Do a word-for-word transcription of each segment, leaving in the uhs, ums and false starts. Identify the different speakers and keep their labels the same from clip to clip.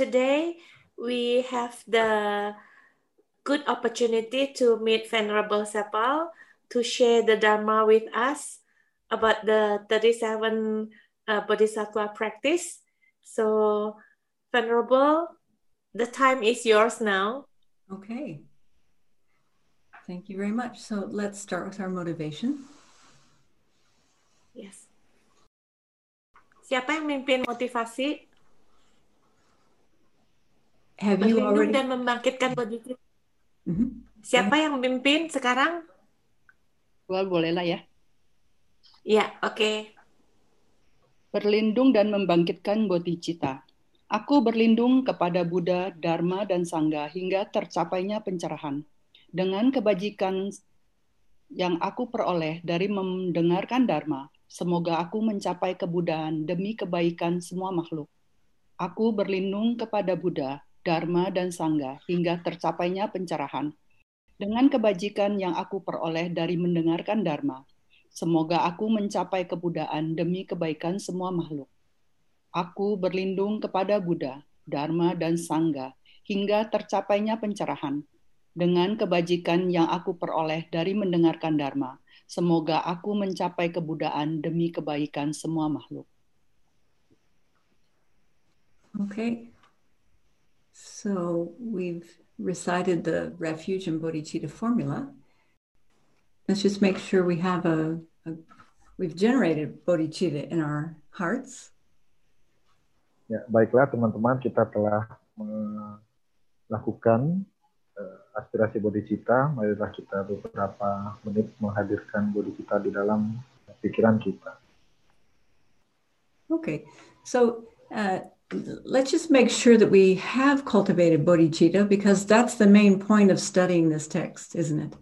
Speaker 1: today we have the good opportunity to meet Venerable Sepal to share the Dharma with us about the thirty-seven uh, Bodhisattva practice. So, Venerable, the time is yours now.
Speaker 2: Okay. Thank you very much. So let's start with our motivation.
Speaker 1: Yes. Siapa yang mimpin motivasi?
Speaker 2: Have you
Speaker 1: Berlindung
Speaker 2: already?
Speaker 1: dan membangkitkan bodhicitta.
Speaker 2: Mm-hmm.
Speaker 1: Siapa yang memimpin sekarang?
Speaker 3: Well, bolehlah ya.
Speaker 1: Ya, oke. Okay.
Speaker 3: Berlindung dan membangkitkan bodhicitta. Aku berlindung kepada Buddha, Dharma, dan Sangha hingga tercapainya pencerahan. Dengan kebajikan yang aku peroleh dari mendengarkan Dharma, semoga aku mencapai kebuddhaan demi kebaikan semua makhluk. Aku berlindung kepada Buddha, Dharma, dan Sangha hingga tercapainya pencerahan. Dengan kebajikan yang aku peroleh dari mendengarkan Dharma, semoga aku mencapai kebuddhaan demi kebaikan semua makhluk. Aku berlindung kepada Buddha, Dharma, dan Sangha hingga tercapainya pencerahan. Dengan kebajikan yang aku peroleh dari mendengarkan Dharma, semoga aku mencapai kebuddhaan demi kebaikan semua makhluk.
Speaker 2: Okay. So we've recited the refuge and bodhicitta formula. Let's just make sure we have a, a we've generated bodhicitta in our hearts.
Speaker 4: Ya, baiklah teman-teman, kita telah melakukan uh, aspirasi bodhicitta. Marilah kita beberapa menit menghadirkan bodhicitta di dalam pikiran kita.
Speaker 2: Okay, so uh, let's just make sure that we have cultivated bodhicitta, because that's the main point of studying this text, isn't it?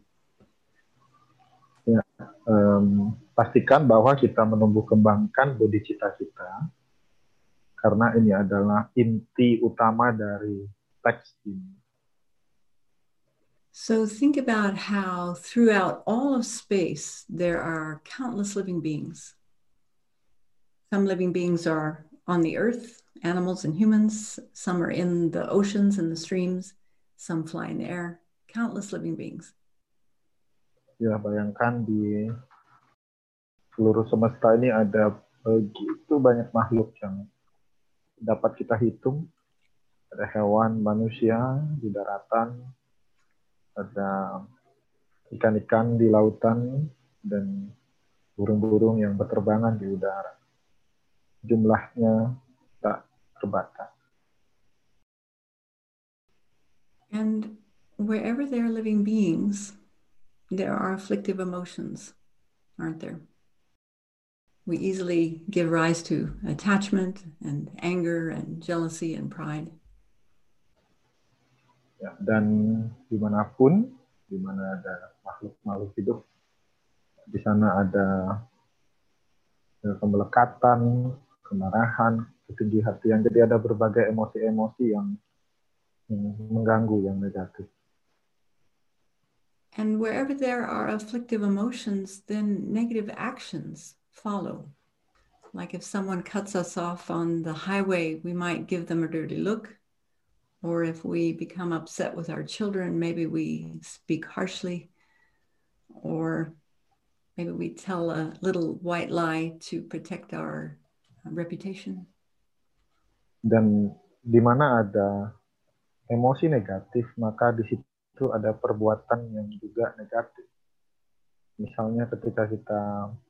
Speaker 4: Ya, um, pastikan bahwa kita menumbuh kembangkan bodhicitta kita, karena ini adalah inti utama dari teks ini.
Speaker 2: So think about how throughout all of space there are countless living beings. Some living beings are on the earth, animals and humans. Some are in the oceans and the streams. Some fly in the air. Countless living beings.
Speaker 4: Ya, bayangkan di seluruh semesta ini ada begitu banyak makhluk yang dapat kita hitung. Ada hewan, manusia di daratan, ada ikan-ikan di lautan, dan burung-burung yang berterbangan di udara. Jumlahnya tak terbatas.
Speaker 2: And wherever there are living beings, there are afflictive emotions, aren't there? We easily give rise to attachment and anger and jealousy and pride.
Speaker 4: Ya, dan dimanapun, di mana ada makhluk-makhluk hidup, di sana ada kemelekatan, kemarahan, ketinggi hatian. Jadi ada berbagai emosi-emosi yang, yang mengganggu, yang negatif.
Speaker 2: And wherever there are afflictive emotions, then negative actions follow. Like if someone cuts us off on the highway, we might give them a dirty look. Or if we become upset with our children, maybe we speak harshly. Or maybe we tell a little white lie to protect our reputation.
Speaker 4: Dan di mana ada emosi negatif, maka di situ itu ada perbuatan yang juga negatif. Misalnya ketika kita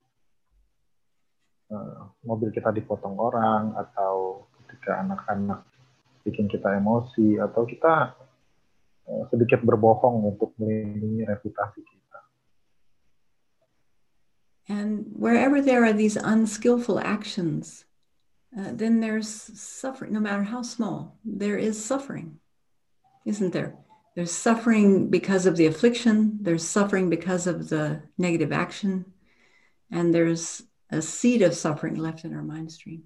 Speaker 4: uh, mobil kita dipotong orang, atau ketika anak-anak bikin kita emosi, atau kita uh, sedikit berbohong untuk melindungi reputasi kita.
Speaker 2: And wherever there are these unskillful actions, uh, then there's suffering. No matter how small, there is suffering, isn't there? There's suffering because of the affliction, there's suffering because of the negative action, and there's a seed of suffering left in our mind stream.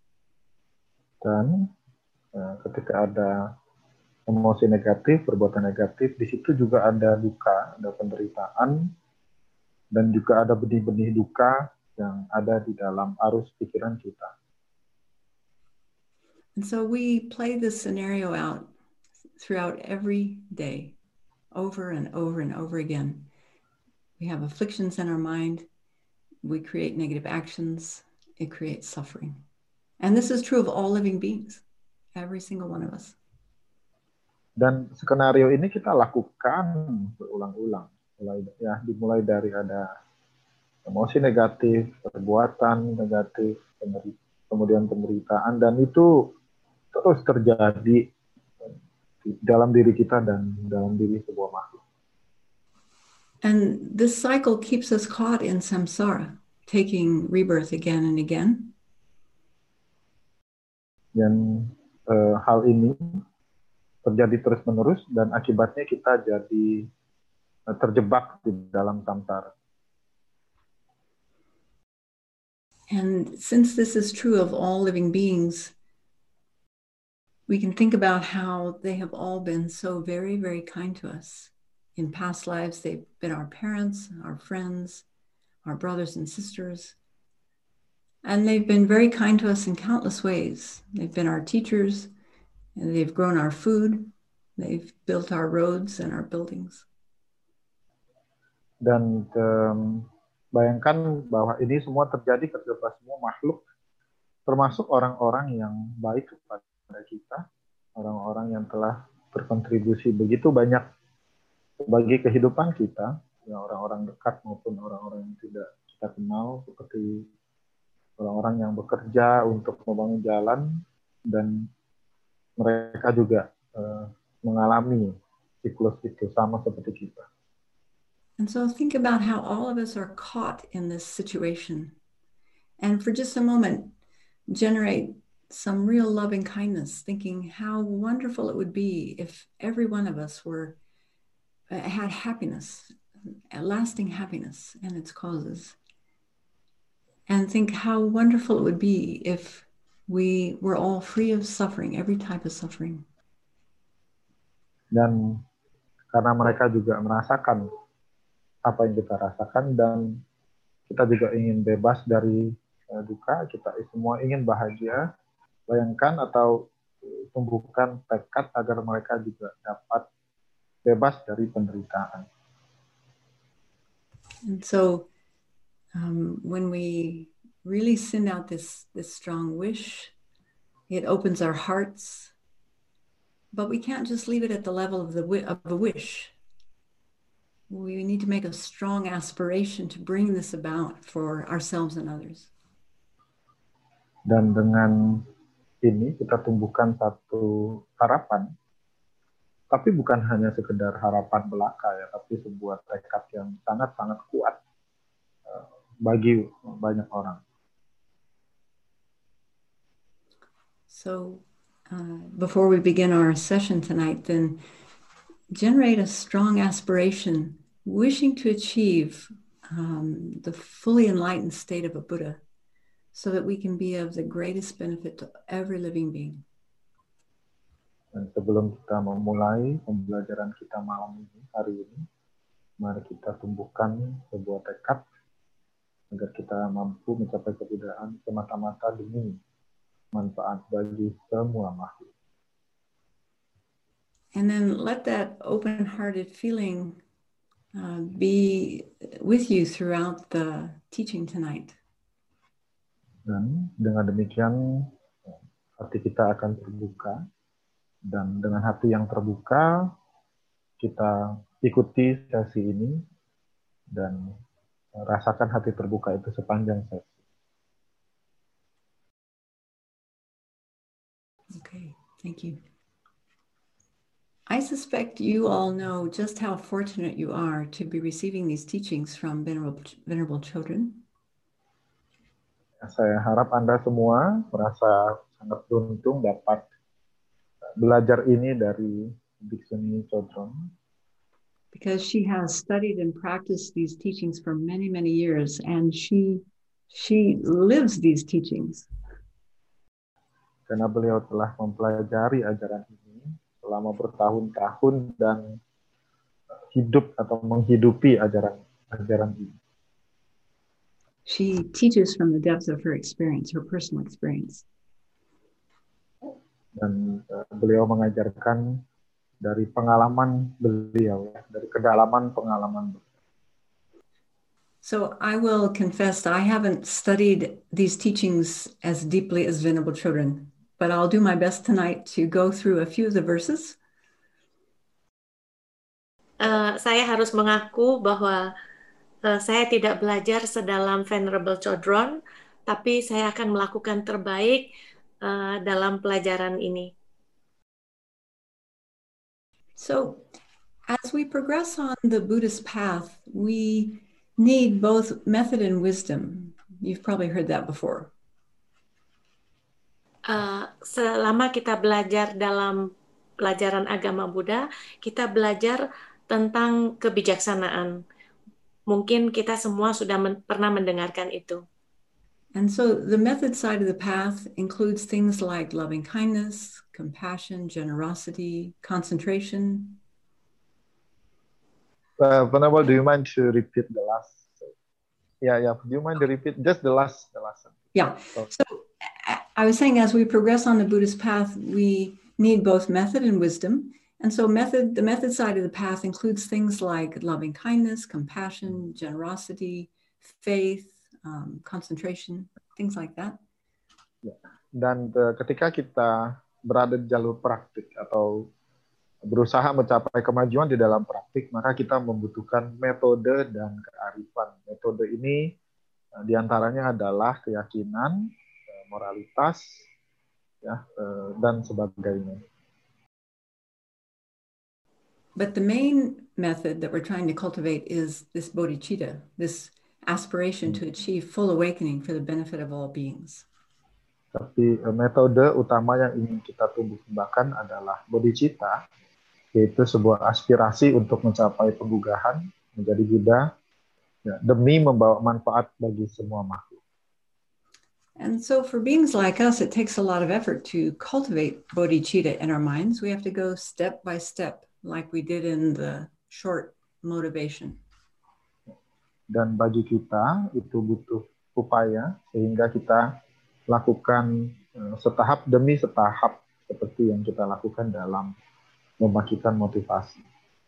Speaker 4: Dan uh, ketika ada emosi negatif, perbuatan negatif, di situ juga ada duka, ada penderitaan, dan juga ada benih-benih duka yang ada di dalam arus pikiran kita.
Speaker 2: And so we play this scenario out throughout every day, over and over and over again. We have afflictions in our mind. We create negative actions. It creates suffering. And this is true of all living beings, every single one of us.
Speaker 4: Dan skenario ini kita lakukan berulang-ulang. Mulai, ya, dimulai dari ada emosi negatif, perbuatan negatif, kemudian penderitaan, dan itu terus terjadi dalam diri kita dan dalam diri sebuah makhluk.
Speaker 2: And this cycle keeps us caught in samsara, taking rebirth again and again.
Speaker 4: Dan uh, hal ini terjadi terus-menerus dan akibatnya kita jadi uh, terjebak di dalam samsara.
Speaker 2: And since this is true of all living beings, we can think about how they have all been so very, very kind to us. In past lives, they've been our parents, our friends, our brothers and sisters. And they've been very kind to us in countless ways. They've been our teachers, and they've grown our food. They've built our roads and our buildings.
Speaker 4: Dan um, bayangkan bahwa ini semua terjadi kepada semua makhluk, termasuk orang-orang yang baik kepada kita, orang-orang yang telah berkontribusi begitu banyak bagi kehidupan kita, ya, orang-orang dekat maupun orang-orang yang tidak kita kenal, seperti orang-orang yang bekerja untuk membangun jalan, dan mereka juga uh, mengalami siklus-siklus sama seperti kita.
Speaker 2: And so think about how all of us are caught in this situation. And for just a moment, generate some real loving kindness, thinking how wonderful it would be if every one of us were uh, had happiness, lasting happiness and its causes. And think how wonderful it would be if we were all free of suffering, every type of suffering.
Speaker 4: Dan karena mereka juga merasakan apa yang kita rasakan, dan kita juga ingin bebas dari uh, duka, kita semua ingin bahagia. Bayangkan atau tumbuhkan tekad agar mereka juga dapat bebas dari penderitaan.
Speaker 2: And so um, when we really send out this, this strong wish, it opens our hearts, but we can't just leave it at the level of the of a wish. We need to make a strong aspiration to bring this about for ourselves and others.
Speaker 4: Dan dengan ini kita tumbuhkan satu harapan, tapi bukan hanya sekedar harapan belaka, ya, tapi sebuah tekad yang sangat-sangat kuat uh, bagi banyak orang.
Speaker 2: So, uh, before we begin our session tonight, then generate a strong aspiration, wishing to achieve um, the fully enlightened state of a Buddha, so that we can be of the greatest benefit to every living being.
Speaker 4: Dan sebelum kita memulai pembelajaran kita malam ini, hari ini, mari kita tumbuhkan sebuah tekad agar kita mampu mencapai kebuddhaan semata-mata demi manfaat bagi semua makhluk.
Speaker 2: And then let that open-hearted feeling uh, be with you throughout the teaching tonight.
Speaker 4: Dan dengan demikian hati kita akan terbuka, dan dengan hati yang terbuka kita ikuti sesi ini dan rasakan hati terbuka itu sepanjang sesi.
Speaker 2: Okay, thank you. I suspect you all know just how fortunate you are to be receiving these teachings from Venerable, Venerable Chödrön.
Speaker 4: Saya harap Anda semua merasa sangat beruntung dapat belajar ini dari Bhiksuni Chödrön.
Speaker 2: Because she has studied and practiced these teachings for many, many years, and she she lives these teachings.
Speaker 4: Karena beliau telah mempelajari ajaran ini selama bertahun-tahun dan hidup atau menghidupi ajaran ajaran ini.
Speaker 2: She teaches from the depths of her experience, her personal experience.
Speaker 4: dan uh, beliau mengajarkan dari pengalaman beliau, ya, dari kedalaman pengalaman beliau.
Speaker 2: So I will confess that I haven't studied these teachings as deeply as Venerable Children, but I'll do my best tonight to go through a few of the verses.
Speaker 1: Uh, saya harus mengaku bahwa uh, saya tidak belajar sedalam Venerable Chodron, tapi saya akan melakukan terbaik uh, dalam pelajaran ini.
Speaker 2: So as we progress on the Buddhist path, we need both method and wisdom. You've probably heard that before.
Speaker 1: Uh, selama kita belajar dalam pelajaran agama Buddha, kita belajar tentang kebijaksanaan. Mungkin kita semua sudah men- pernah mendengarkan itu.
Speaker 2: And so the method side of the path includes things like loving kindness, compassion, generosity, concentration.
Speaker 4: Uh, Venerable, do you mind to repeat the last? Yeah, yeah. Do you mind to repeat just the last, the last?
Speaker 2: Yeah.
Speaker 4: So,
Speaker 2: so I was saying, as we progress on the Buddhist path, we need both method and wisdom. And so method, the method side of the path includes things like loving kindness, compassion, generosity, faith, um, concentration, things like that.
Speaker 4: ya. Dan uh, ketika kita berada di jalur praktik atau berusaha mencapai kemajuan di dalam praktik, maka kita membutuhkan metode dan kearifan. Metode ini uh, diantaranya adalah keyakinan, uh, moralitas, ya, uh, dan sebagainya.
Speaker 2: But the main method that we're trying to cultivate is this bodhicitta, this aspiration to achieve full awakening for the benefit of all beings.
Speaker 4: Tapi uh, metode utama yang ingin kita tumbuh kembangkan adalah bodhicitta, yaitu sebuah aspirasi untuk mencapai penggugahan menjadi Buddha, ya, demi membawa manfaat bagi semua makhluk.
Speaker 2: And so for beings like us, it takes a lot of effort to cultivate bodhicitta in our minds. We have to go step by step, like we did in the short motivation.
Speaker 4: Dan bagi kita itu butuh upaya sehingga kita lakukan uh, setahap demi setahap seperti yang kita lakukan dalam membangkitkan motivasi.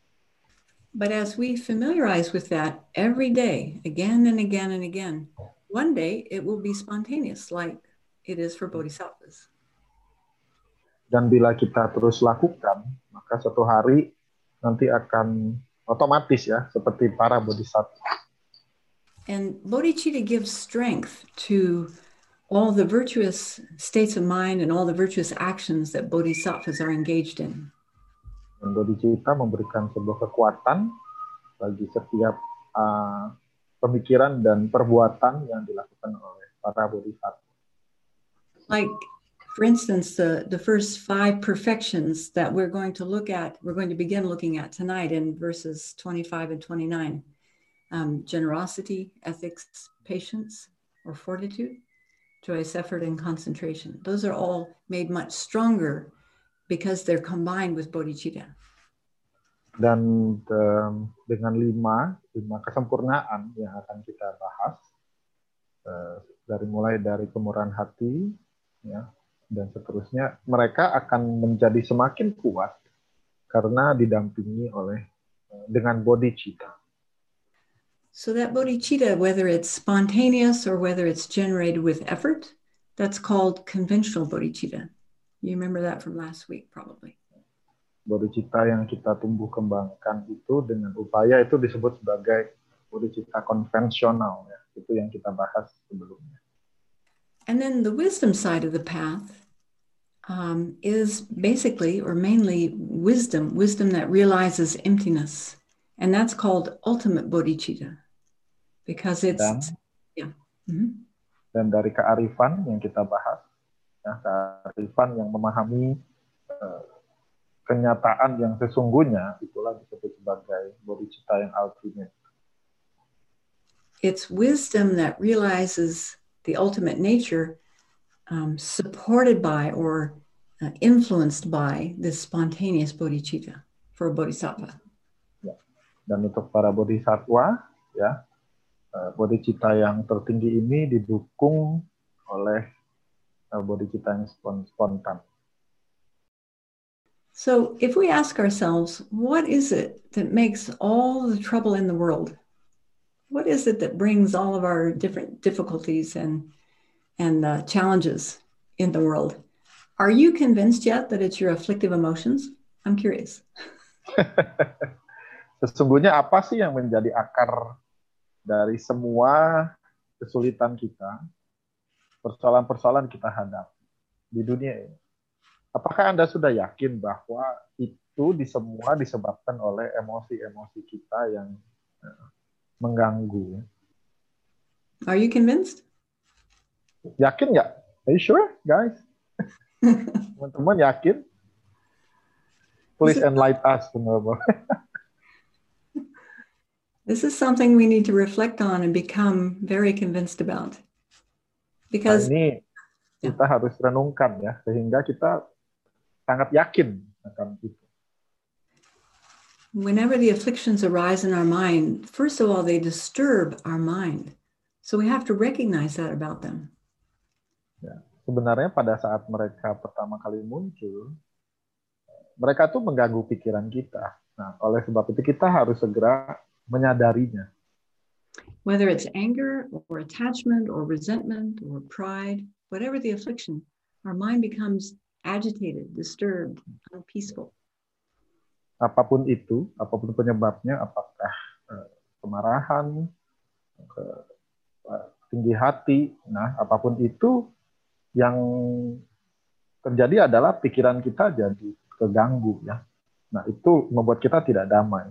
Speaker 2: But as we familiarize with that every day, again and again and again, one day it will be spontaneous, like it is for bodhisattvas.
Speaker 4: Dan bila kita terus lakukan, maka suatu hari nanti akan otomatis, ya, seperti para bodhisattva.
Speaker 2: And bodhicitta gives strength to all the virtuous states of mind and all the virtuous actions that bodhisattvas are engaged in.
Speaker 4: Dan bodhicitta memberikan sebuah kekuatan bagi setiap uh, pemikiran dan perbuatan yang dilakukan oleh para bodhisattva.
Speaker 2: Like, for instance, the, the first five perfections that we're going to look at, we're going to begin looking at tonight in verses twenty-five and twenty-nine. Um, generosity, ethics, patience, or fortitude, choice, effort, and concentration. Those are all made much stronger because they're combined with bodhicitta.
Speaker 4: Dan um, dengan lima, lima kesempurnaan yang akan kita bahas, uh, dari mulai dari kemurahan hati, ya, dan seterusnya, mereka akan menjadi semakin kuat karena didampingi oleh uh, dengan bodhicitta.
Speaker 2: So that bodhicitta, whether it's spontaneous or whether it's generated with effort, that's called conventional bodhicitta. You remember that from last week, probably.
Speaker 4: Bodhicitta yang kita tumbuh kembangkan itu dengan upaya itu disebut sebagai bodhicitta konvensional, ya. Itu yang kita bahas sebelumnya.
Speaker 2: And then the wisdom side of the path um, is basically or mainly wisdom, wisdom that realizes emptiness. And that's called ultimate bodhicitta. Because it's,
Speaker 4: dan,
Speaker 2: yeah. Mm-hmm.
Speaker 4: Dan dari kearifan yang kita bahas, ya, kearifan yang memahami uh, kenyataan yang sesungguhnya, itulah disebut sebagai bodhicitta yang ultimate.
Speaker 2: It's wisdom that realizes the ultimate nature, um, supported by or uh, influenced by this spontaneous bodhicitta for a bodhisattva.
Speaker 4: Ya. Dan untuk para bodhisattva, ya, bodhicitta yang tertinggi ini didukung oleh bodhicitta yang spontan.
Speaker 2: So if we ask ourselves, what is it that makes all the trouble in the world? What is it that brings all of our different difficulties and, and uh, challenges in the world? Are you convinced yet that it's your afflictive emotions? I'm curious.
Speaker 4: Sesungguhnya apa sih yang menjadi akar dari semua kesulitan kita, persoalan-persoalan kita hadapi di dunia ini? Apakah Anda sudah yakin bahwa itu di semua disebabkan oleh emosi-emosi kita yang uh, mengganggu?
Speaker 2: Are you convinced?
Speaker 4: Yakin nggak? Are you sure, guys? Teman-teman yakin? Please enlighten us, teman-teman.
Speaker 2: This is something we need to reflect on and become very convinced about. Because
Speaker 4: nah, ini kita yeah. harus renungkan ya, sehingga kita sangat yakin akan itu.
Speaker 2: Whenever the afflictions arise in our mind, first of all, they disturb our mind. So we have to recognize that about them.
Speaker 4: Ya, sebenarnya pada saat mereka pertama kali muncul, mereka tuh mengganggu pikiran kita. Nah, oleh sebab itu kita harus segera menyadarinya.
Speaker 2: Whether it's anger or attachment or resentment or pride, whatever the affliction, our mind becomes agitated, disturbed, unpeaceful.
Speaker 4: Apapun itu, apapun penyebabnya, apakah uh, kemarahan, ke, uh, tinggi hati, nah apapun itu yang terjadi adalah pikiran kita jadi keganggu ya. Nah itu membuat kita tidak damai.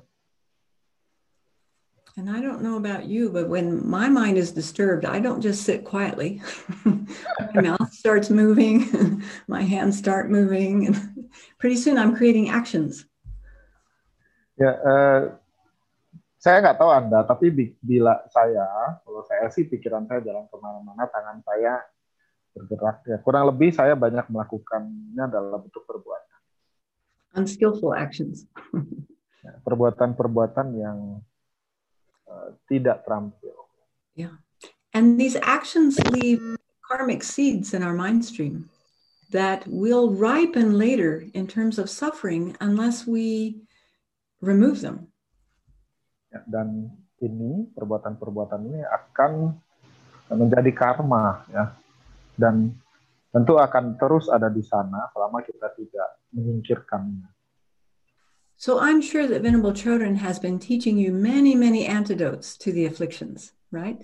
Speaker 2: And I don't know about you, but when my mind is disturbed, I don't just sit quietly. My mouth starts moving, my hands start moving, and pretty soon I'm creating actions.
Speaker 4: Ya, eh, saya nggak tahu Anda, tapi bila saya, kalau saya sih pikiran saya jalan kemana-mana, tangan saya bergerak. Ya, kurang lebih saya banyak melakukannya dalam bentuk perbuatan.
Speaker 2: Unskillful actions.
Speaker 4: Ya, perbuatan-perbuatan yang Uh, tidak terampil.
Speaker 2: Yeah. And these actions leave karmic seeds in our mind stream that will ripen later in terms of suffering unless we remove them.
Speaker 4: Ya, dan ini perbuatan-perbuatan ini akan menjadi karma ya. Dan tentu akan terus ada di sana selama kita tidak menyingkirkannya.
Speaker 2: So I'm sure that Venerable Chodron has been teaching you many, many antidotes to the afflictions, right?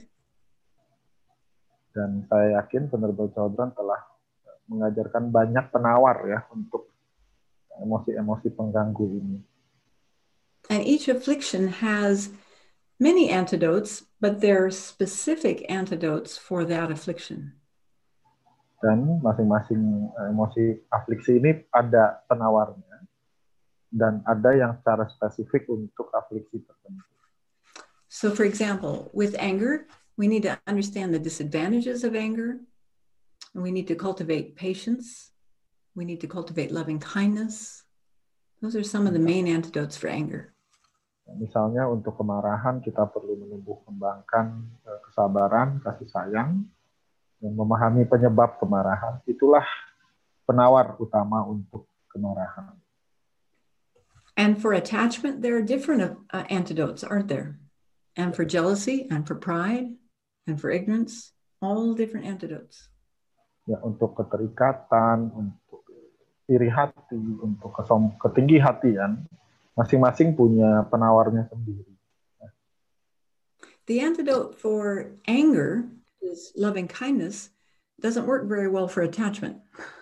Speaker 4: Dan saya yakin Venerable Chodron telah mengajarkan banyak penawar ya untuk emosi-emosi pengganggu ini.
Speaker 2: And each affliction has many antidotes, but they're specific antidotes for that affliction.
Speaker 4: Dan masing-masing emosi afliksi ini ada penawarnya. Dan ada yang secara spesifik untuk afliksi tertentu.
Speaker 2: So for example, with anger, we need to understand the disadvantages of anger. And we need to cultivate patience. We need to cultivate loving kindness. Those are some of the main antidotes for anger.
Speaker 4: Misalnya untuk kemarahan kita perlu menumbuh kembangkan kesabaran, kasih sayang, dan memahami penyebab kemarahan. Itulah penawar utama untuk kemarahan.
Speaker 2: And for attachment, there are different uh, antidotes, aren't there? And for jealousy, and for pride, and for ignorance, all different antidotes.
Speaker 4: Ya, untuk keterikatan, untuk iri hati, untuk kesom- ketinggi hatian, masing-masing punya penawarnya sendiri.
Speaker 2: The antidote for anger is loving kindness. Doesn't work very well for attachment.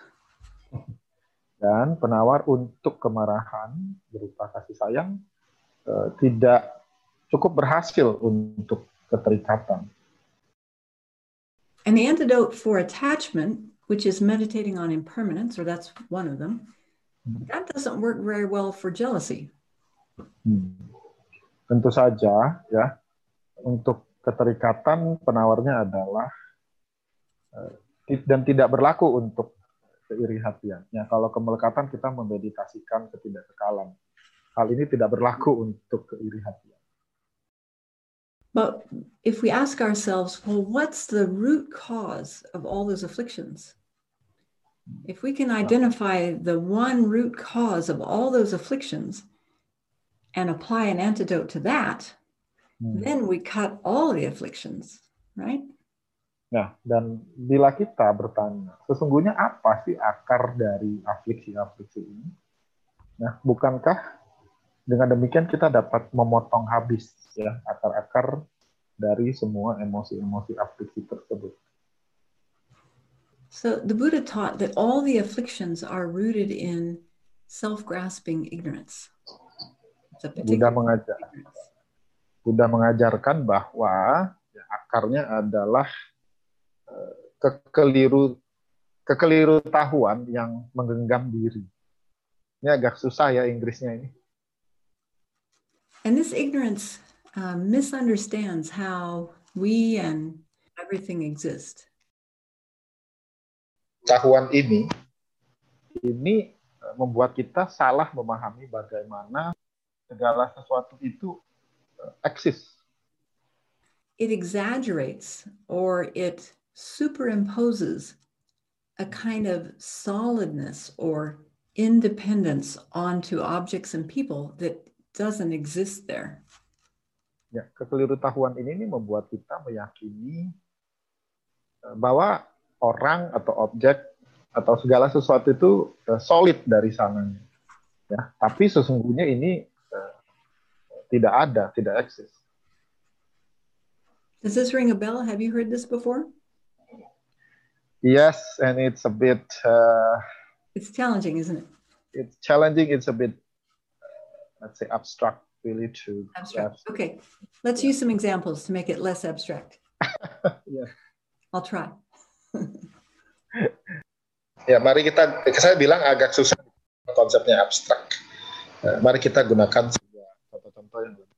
Speaker 4: Dan penawar untuk kemarahan berupa kasih sayang eh, tidak cukup berhasil untuk keterikatan.
Speaker 2: And the antidote for attachment, which is meditating on impermanence, or that's one of them, that doesn't work very well for jealousy.
Speaker 4: Hmm. Tentu saja, ya, untuk keterikatan penawarnya adalah eh, dan tidak berlaku untuk iri hatian. Ya, kalau kemelekatan kita memeditasikan ketidakkekalan. Hal ini tidak berlaku untuk keiri hatian.
Speaker 2: But if we ask ourselves, well, what's the root cause of all those afflictions? If we can identify the one root cause of all those afflictions and apply an antidote to that, hmm. then we cut all the afflictions, right?
Speaker 4: Nah, dan bila kita bertanya, sesungguhnya apa sih akar dari afliksi-afliksi ini? Nah, bukankah dengan demikian kita dapat memotong habis ya akar-akar dari semua emosi-emosi afliksi tersebut?
Speaker 2: So the Buddha taught that all the afflictions are rooted in self-grasping ignorance.
Speaker 4: Buddha mengajar, Buddha mengajarkan bahwa ya, akarnya adalah uh, kekeliru kekeliru tahuan yang menggenggam diri. Ini agak susah ya Inggrisnya ini.
Speaker 2: And this ignorance uh, misunderstands how we and everything exist.
Speaker 4: Tahuan ini, ini membuat kita salah memahami bagaimana segala sesuatu itu uh, eksis.
Speaker 2: It exaggerates or it superimposes a kind of solidness or independence onto objects and people that doesn't exist there.
Speaker 4: Ya, kekeliru tahuan ini, ini membuat kita meyakini uh, bahwa orang atau objek atau segala sesuatu itu uh, solid dari sananya. Ya, tapi sesungguhnya ini uh, tidak ada, tidak eksis.
Speaker 2: Does this ring a bell? Have you heard this before?
Speaker 4: Yes, and it's a bit. Uh,
Speaker 2: it's challenging, isn't it?
Speaker 4: It's challenging. It's a bit, uh, let's say, abstract, really. To
Speaker 2: abstract. Okay, let's yeah. use some examples to make it less abstract.
Speaker 4: Yeah.
Speaker 2: I'll try.
Speaker 4: Ya, mari kita, saya bilang agak susah konsepnya abstrak. Nah, mari kita gunakan sebuah contoh-contoh yang lebih.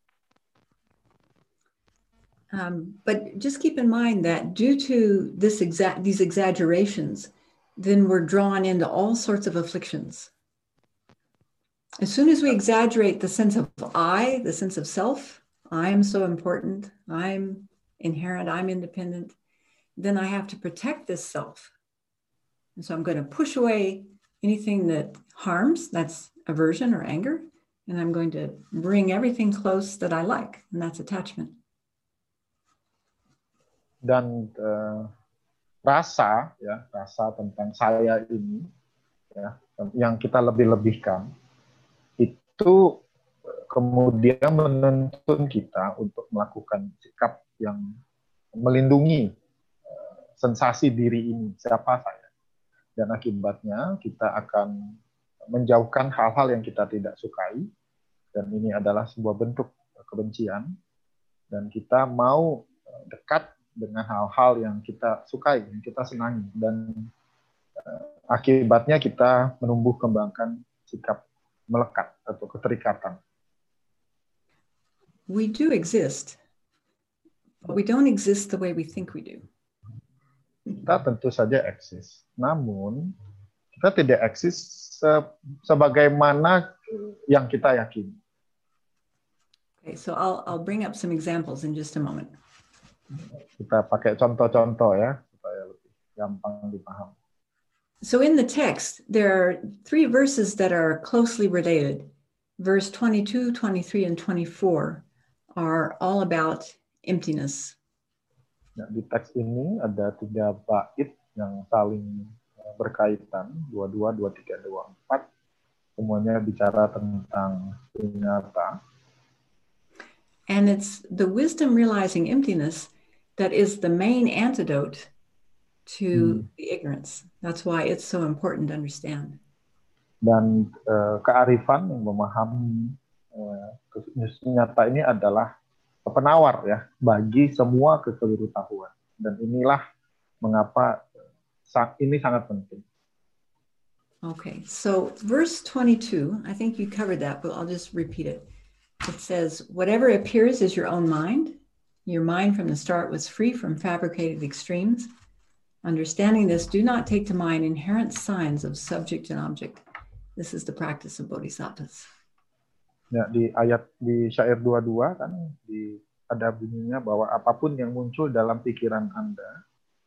Speaker 2: Um, but just keep in mind that due to this exact these exaggerations, then we're drawn into all sorts of afflictions. As soon as we exaggerate the sense of I, the sense of self, I am so important, I'm inherent, I'm independent, then I have to protect this self. And so I'm going to push away anything that harms, that's aversion or anger, and I'm going to bring everything close that I like, and that's attachment.
Speaker 4: Dan uh, rasa, ya, rasa tentang saya ini, ya, yang kita lebih-lebihkan, itu kemudian menuntun kita untuk melakukan sikap yang melindungi uh, sensasi diri ini, siapa saya. Dan akibatnya kita akan menjauhkan hal-hal yang kita tidak sukai, dan ini adalah sebuah bentuk kebencian, dan kita mau dekat dengan hal-hal yang kita sukai, yang kita senangi, dan uh, akibatnya kita menumbuh kembangkan sikap melekat atau keterikatan.
Speaker 2: We do exist, but we don't exist the way we think we do.
Speaker 4: Kita tentu saja eksis, namun kita tidak eksis se sebagaimana yang kita yakini.
Speaker 2: Okay, so I'll I'll bring up some examples in just a moment.
Speaker 4: Kita pakai contoh-contoh ya supaya lebih gampang dipaham.
Speaker 2: So in the text there are three verses that are closely related. Verse twenty-two, twenty-three, and twenty-four are all about emptiness.
Speaker 4: Nah, di teks ini ada tiga bait yang saling berkaitan, dua puluh dua, dua puluh tiga, dua puluh empat. Semuanya bicara tentang sunyata.
Speaker 2: And it's the wisdom realizing emptiness that is the main antidote to hmm. the ignorance. That's why it's so important to understand.
Speaker 4: Dan uh, kearifan yang memahami uh, sunyata ini adalah penawar ya bagi semua kekeliru tahuan, dan inilah mengapa ini sangat penting.
Speaker 2: Okay, so verse twenty-two, I think you covered that, but I'll just repeat it. It says, whatever appears is your own mind. Your mind from the start was free from fabricated extremes. Understanding this, do not take to mind inherent signs of subject and object. This is the practice of bodhisattvas.
Speaker 4: Ya, di ayat di syair dua puluh dua kan di, ada bunyinya bahwa apapun yang muncul dalam pikiran Anda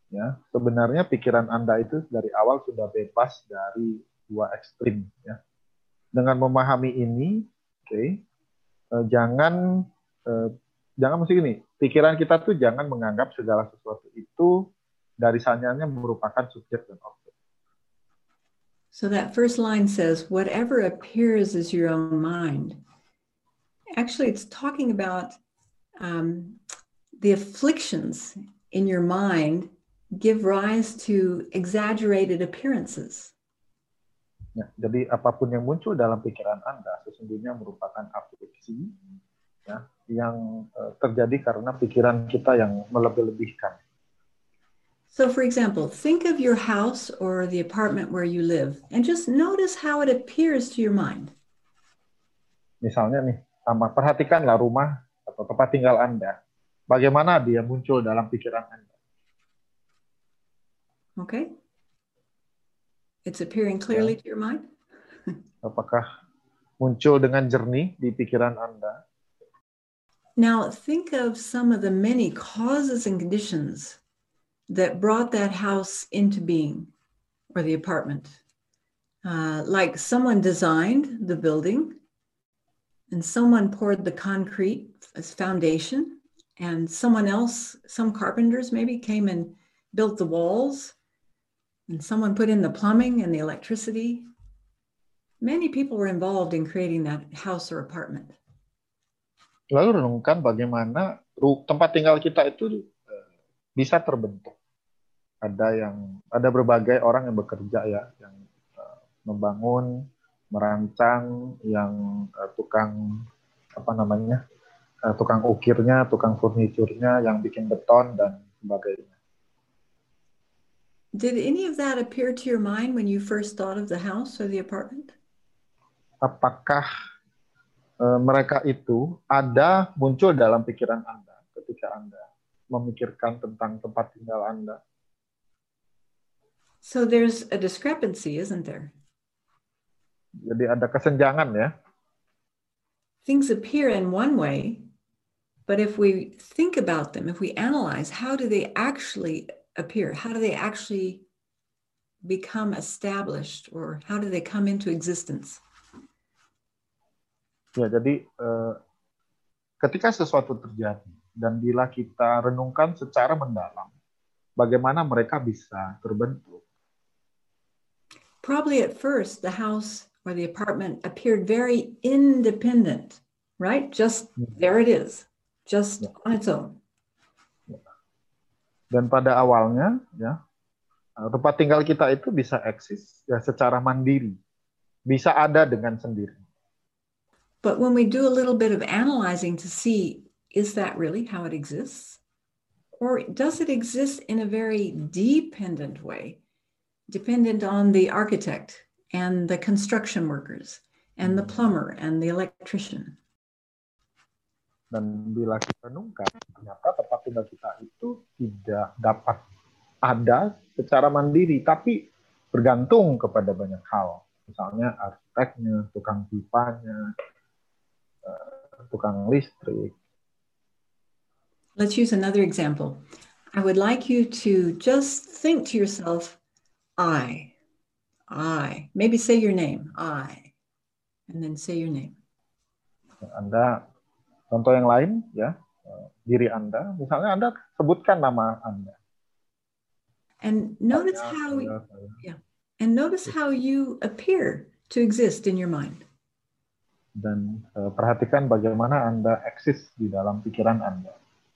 Speaker 4: ya, sebenarnya pikiran Anda itu dari awal sudah bebas dari dua ekstrim, ya. Dengan memahami ini, oke, okay, eh, jangan eh, jangan mesti gini, pikiran kita tuh jangan menganggap segala sesuatu itu dari sananya merupakan subjek dan objek.
Speaker 2: So that first line says, whatever appears as your own mind. Actually, it's talking about um, the afflictions in your mind give rise to exaggerated appearances.
Speaker 4: Ya, jadi apapun yang muncul dalam pikiran Anda sesungguhnya merupakan afliksi, ya, yang uh, terjadi karena pikiran kita yang melebih-lebihkan.
Speaker 2: So, for example, think of your house or the apartment where you live and just notice how it appears to your mind.
Speaker 4: Misalnya nih, sama perhatikanlah rumah atau tempat tinggal Anda. Bagaimana dia muncul dalam pikiran Anda?
Speaker 2: Okay? It's appearing clearly ya. To your mind?
Speaker 4: Apakah muncul dengan jernih di pikiran Anda?
Speaker 2: Now, think of some of the many causes and conditions that brought that house into being, or the apartment. Uh, like someone designed the building, and someone poured the concrete as foundation, and someone else, some carpenters maybe, came and built the walls, and someone put in the plumbing and the electricity. Many people were involved in creating that house or apartment.
Speaker 4: Lalu renungkan bagaimana tempat tinggal kita itu bisa terbentuk. Ada yang ada berbagai orang yang bekerja, ya, yang uh, membangun, merancang, yang uh, tukang apa namanya, uh, tukang ukirnya, tukang furniturnya, yang bikin beton dan sebagainya.
Speaker 2: Did any of that appear to your mind when you first thought of the house or the apartment?
Speaker 4: Apakah uh, mereka itu ada muncul dalam pikiran Anda ketika Anda memikirkan tentang tempat tinggal Anda?
Speaker 2: So there's a discrepancy, isn't there?
Speaker 4: Jadi ada kesenjangan, ya.
Speaker 2: Things appear in one way, but if we think about them, if we analyze, how do they actually appear? How do they actually become established, or how do they come into existence?
Speaker 4: Ya, jadi eh, ketika sesuatu terjadi dan bila kita renungkan secara mendalam, bagaimana mereka bisa terbentuk?
Speaker 2: Probably at first the house or the apartment appeared very independent, right? Just there it is, just on its own.
Speaker 4: Dan pada awalnya, ya, tempat tinggal kita itu bisa eksis ya secara mandiri, bisa ada dengan sendiri.
Speaker 2: But when we do a little bit of analyzing to see, is that really how it exists? Or does it exist in a very dependent way, dependent on the architect and the construction workers and the plumber and the electrician?
Speaker 4: Dan bila kita renungkan, ternyata tempat tinggal kita itu tidak dapat ada secara mandiri, tapi bergantung kepada banyak hal. Misalnya arsiteknya, tukang pipanya, tukang listrik.
Speaker 2: Let's use another example. I would like you to just think to yourself, I, I, maybe say your name, I, and then say your name.
Speaker 4: Anda, contoh yang lain, ya, diri Anda, misalnya Anda sebutkan nama Anda.
Speaker 2: And notice saya, how, saya, saya. yeah, and notice how you appear to exist in your mind.
Speaker 4: Dan uh, perhatikan bagaimana Anda eksis di dalam pikiran Anda.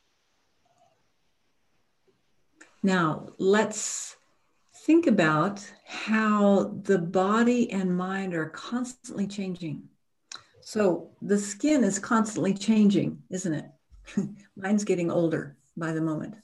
Speaker 2: Now, let's think about how the body and mind are constantly changing. So the skin is constantly changing, isn't it? Mine's getting older by the moment.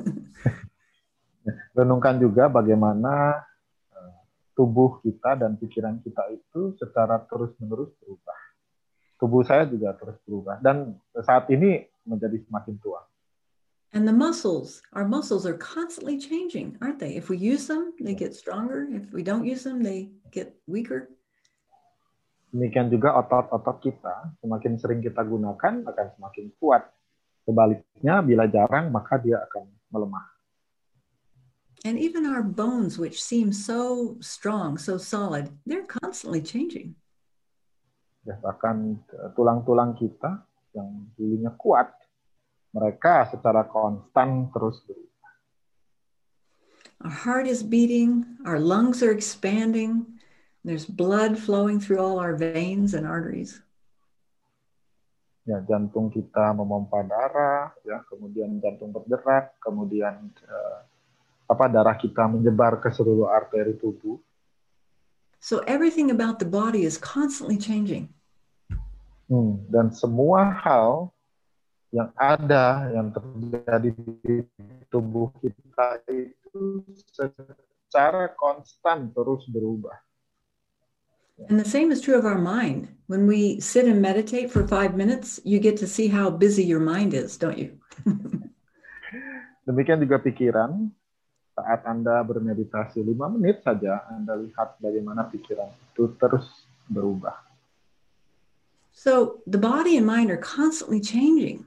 Speaker 4: Renungkan juga bagaimana uh, tubuh kita dan pikiran kita itu secara terus-menerus berubah. Tubuh saya juga terus berubah dan saat ini menjadi semakin tua.
Speaker 2: And the muscles, our muscles are constantly changing, aren't they? If we use them, they get stronger. If we don't use them, they get weaker.
Speaker 4: Demikian juga otot-otot kita, semakin sering kita gunakan akan semakin kuat. Sebaliknya, bila jarang, maka dia akan melemah.
Speaker 2: And even our bones, which seem so strong, so solid, they're constantly changing.
Speaker 4: Ya, bahkan uh, tulang-tulang kita yang dulunya kuat, mereka secara konstan terus berubah.
Speaker 2: Our heart is beating, our lungs are expanding, there's blood flowing through all our veins and arteries.
Speaker 4: Ya, jantung kita memompa darah, ya, kemudian jantung bergerak, kemudian uh, apa darah kita menyebar ke seluruh arteri tubuh.
Speaker 2: So everything about the body is constantly changing.
Speaker 4: Hmm, dan semua hal yang ada, yang terjadi di tubuh kita itu secara konstan terus berubah.
Speaker 2: And the same is true of our mind. When we sit and meditate for five minutes, you get to see how busy your mind is, don't you?
Speaker 4: Demikian juga pikiran. Saat Anda bermeditasi lima menit saja, Anda lihat bagaimana pikiran itu terus berubah.
Speaker 2: So the body and mind are constantly changing.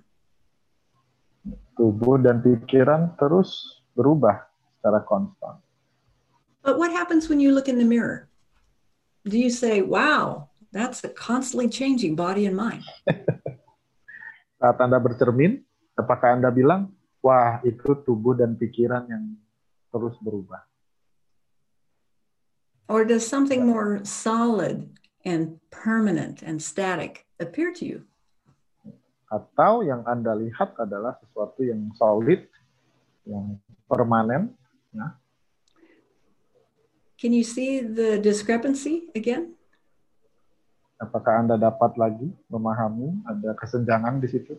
Speaker 4: Tubuh dan pikiran terus berubah secara konstan.
Speaker 2: But what happens when you look in the mirror? Do you say, wow, that's a constantly changing body and mind?
Speaker 4: Saat Anda bercermin, apakah Anda bilang, wah, itu tubuh dan pikiran yang terus berubah?
Speaker 2: Or does something more solid and permanent and static appear to you?
Speaker 4: Atau yang Anda lihat adalah sesuatu yang solid, yang permanen. Ya.
Speaker 2: Can you see the discrepancy again?
Speaker 4: Apakah Anda dapat lagi memahami ada kesenjangan di situ?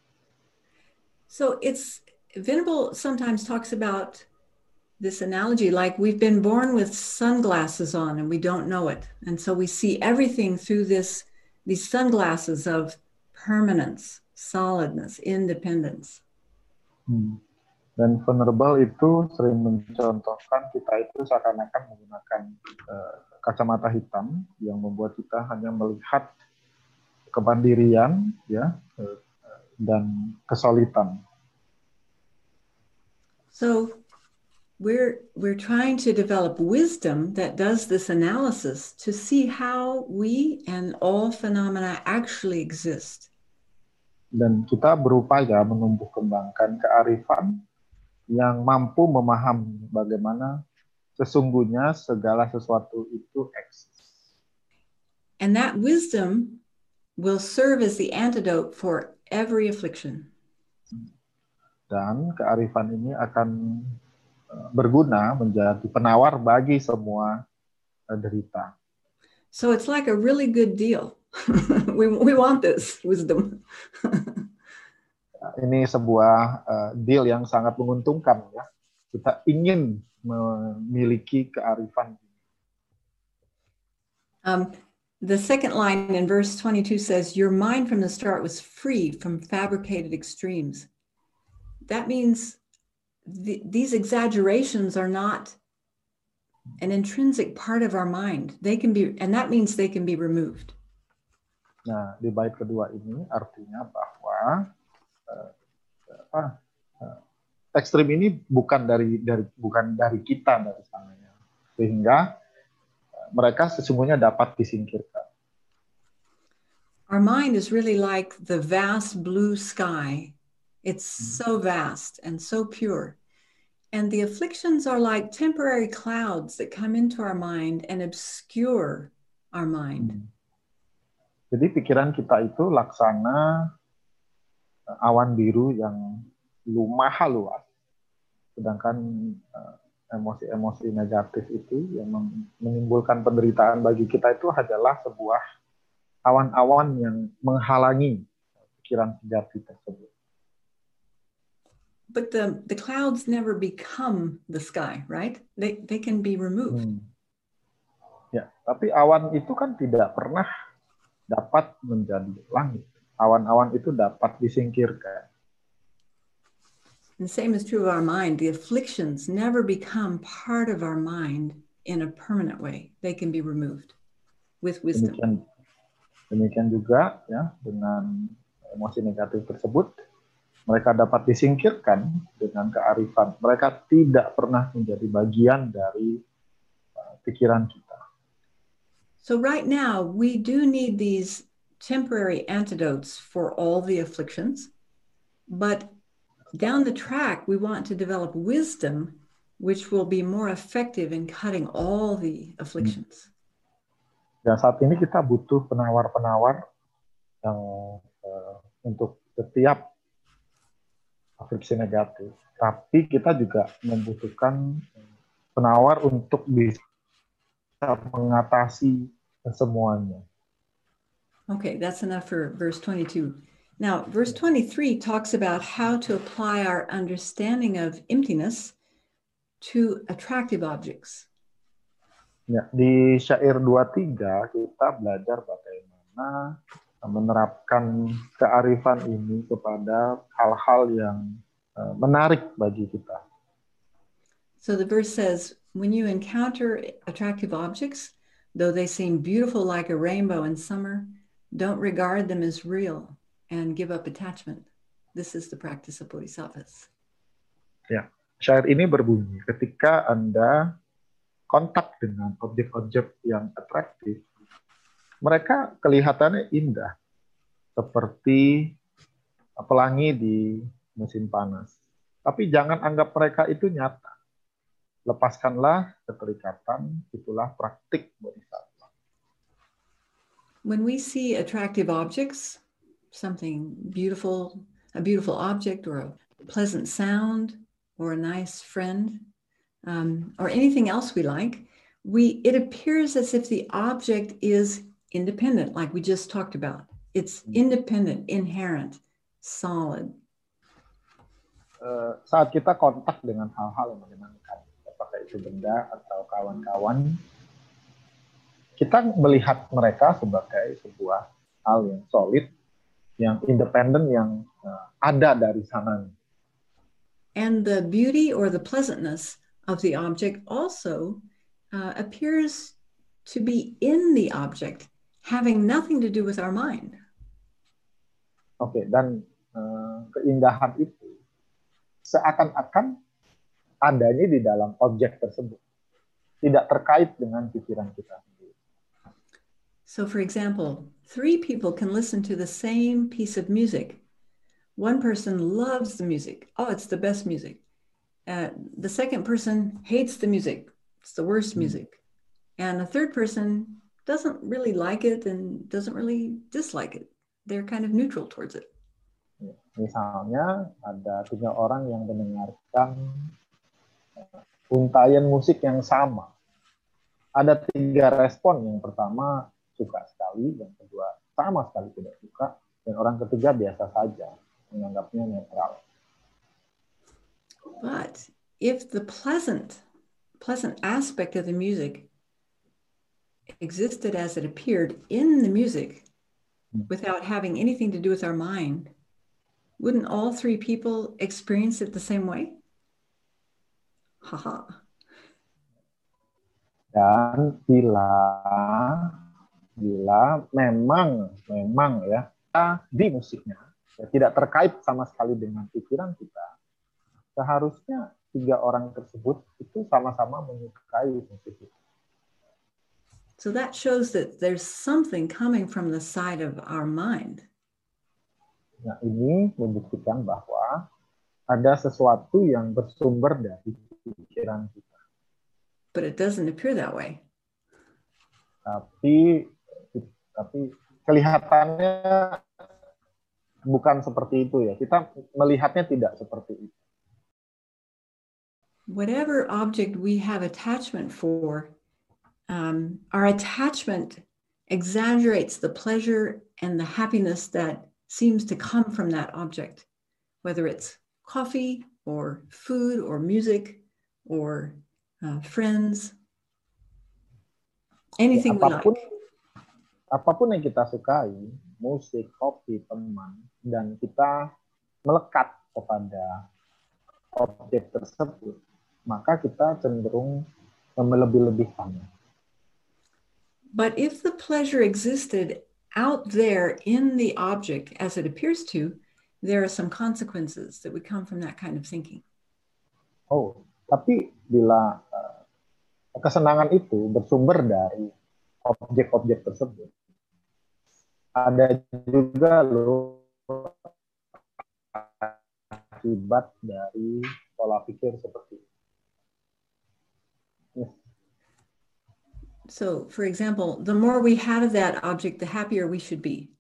Speaker 2: So it's, Venerable sometimes talks about this analogy like we've been born with sunglasses on and we don't know it. And so we see everything through this, these sunglasses of permanence, solidness, independence.
Speaker 4: Hmm. Dan Venerable itu sering mencontohkan kita itu seakan-akan menggunakan uh, kacamata hitam yang membuat kita hanya melihat kemandirian, ya, uh, dan kesolidan.
Speaker 2: So we're we're trying to develop wisdom that does this analysis to see how we and all phenomena actually exist.
Speaker 4: Dan kita berupaya menumbuh kembangkan kearifan yang mampu memahami bagaimana sesungguhnya segala sesuatu itu eksis.
Speaker 2: And that wisdom will serve as the antidote for every affliction.
Speaker 4: Dan kearifan ini akan berguna menjadi penawar bagi semua derita.
Speaker 2: So it's like a really good deal. we we want this wisdom.
Speaker 4: Ini sebuah uh, deal yang sangat menguntungkan, ya. Kita ingin memiliki kearifan.
Speaker 2: Um, the second line in verse twenty-two says, "Your mind from the start was free from fabricated extremes." That means the, these exaggerations are not an intrinsic part of our mind. They can be, and that means they can be removed.
Speaker 4: Nah, di bait kedua ini artinya bahwa uh, uh, uh, ekstrim ini bukan dari dari bukan dari kita dari sananya, sehingga uh, mereka sesungguhnya dapat disingkirkan.
Speaker 2: Our mind is really like the vast blue sky. It's so vast and so pure. And the afflictions are like temporary clouds that come into our mind and obscure our mind.
Speaker 4: Hmm. Jadi pikiran kita itu laksana awan biru yang maha luas. Sedangkan uh, emosi-emosi negatif itu yang menimbulkan penderitaan bagi kita itu adalah sebuah awan-awan yang menghalangi pikiran sejati tersebut.
Speaker 2: But the, the clouds never become the sky, right? They, they can be removed.
Speaker 4: Hmm. Ya, tapi awan itu kan tidak pernah dapat menjadi langit. Awan-awan itu dapat disingkirkan.
Speaker 2: And the same is true of our mind. The afflictions never become part of our mind in a permanent way. They can be removed with wisdom.
Speaker 4: Demikian, demikian juga ya dengan emosi negatif tersebut, mereka dapat disingkirkan dengan kearifan. Mereka tidak pernah menjadi bagian dari uh, pikiran kita.
Speaker 2: So right now, we do need these temporary antidotes for all the afflictions, but down the track, we want to develop wisdom, which will be more effective in cutting all the afflictions.
Speaker 4: Dan saat ini kita butuh penawar-penawar yang uh, untuk setiap afliksi negatif. Tapi kita juga membutuhkan penawar untuk bisa mengatasi semuanya.
Speaker 2: Okay, that's enough for verse twenty-two. Now, verse twenty-three talks about how to apply our understanding of emptiness to attractive objects.
Speaker 4: Ya, di syair dua puluh tiga kita belajar bagaimana menerapkan kearifan ini kepada hal-hal yang uh, menarik bagi kita.
Speaker 2: So the verse says, when you encounter attractive objects, though they seem beautiful like a rainbow in summer, don't regard them as real and give up attachment. This is the practice of bodhisattvas.
Speaker 4: Ya, syair ini berbunyi, ketika Anda kontak dengan objek-objek yang atraktif, mereka kelihatannya indah, seperti pelangi di musim panas. Tapi jangan anggap mereka itu nyata. Lepaskanlah keterikatan, itulah praktik bodhisattva.
Speaker 2: When we see attractive objects, something beautiful, a beautiful object or a pleasant sound or a nice friend, um, or anything else we like, we it appears as if the object is independent, like we just talked about. It's independent, inherent, solid.
Speaker 4: Uh, saat kita kontak dengan hal-hal yang menyenangkan, apakah itu benda atau kawan-kawan, kita melihat mereka sebagai sebuah hal yang solid, yang independen, yang uh, ada dari sana.
Speaker 2: And the beauty or the pleasantness of the object also uh, appears to be in the object, having nothing to do with our mind.
Speaker 4: Oke, okay, dan uh, keindahan itu seakan-akan adanya di dalam objek tersebut, tidak terkait dengan pikiran kita sendiri.
Speaker 2: So, for example, three people can listen to the same piece of music. One person loves the music. Oh, it's the best music. Uh, the second person hates the music. It's the worst music. And the third person doesn't really like it and doesn't really dislike it. They're kind of neutral towards it.
Speaker 4: Misalnya ada tiga orang yang mendengarkan untayan musik yang sama. Ada tiga respon. Yang pertama suka sekali, yang kedua sama sekali tidak suka, dan orang ketiga biasa saja, menganggapnya netral.
Speaker 2: But if the pleasant, pleasant aspect of the music existed as it appeared in the music, without having anything to do with our mind, wouldn't all three people experience it the same way? Haha.
Speaker 4: Dan bila bila memang memang ya di musiknya ya, tidak terkait sama sekali dengan pikiran kita, seharusnya tiga orang tersebut itu sama-sama menyukai musik itu.
Speaker 2: So that shows that there's something coming from the side of our mind.
Speaker 4: Nah, ini membuktikan bahwa ada sesuatu yang bersumber dari pikiran kita.
Speaker 2: But it doesn't appear that way.
Speaker 4: Tapi tapi kelihatannya bukan seperti itu ya. Kita melihatnya tidak seperti itu.
Speaker 2: Whatever object we have attachment for, um, our attachment exaggerates the pleasure and the happiness that seems to come from that object, whether it's coffee or food or music or uh, friends, anything
Speaker 4: ya, apapun,
Speaker 2: we like.
Speaker 4: Apapun yang kita sukai, musik, kopi, teman, dan kita melekat kepada objek tersebut, maka kita cenderung melebih-lebihkannya.
Speaker 2: But if the pleasure existed out there in the object as it appears to, there are some consequences that would come from that kind of thinking.
Speaker 4: Oh, tapi bila uh, kesenangan itu bersumber dari objek-objek tersebut, ada juga loh akibat dari pola pikir seperti itu. Yes.
Speaker 2: So, for example, the more we have of that object, the happier we should be.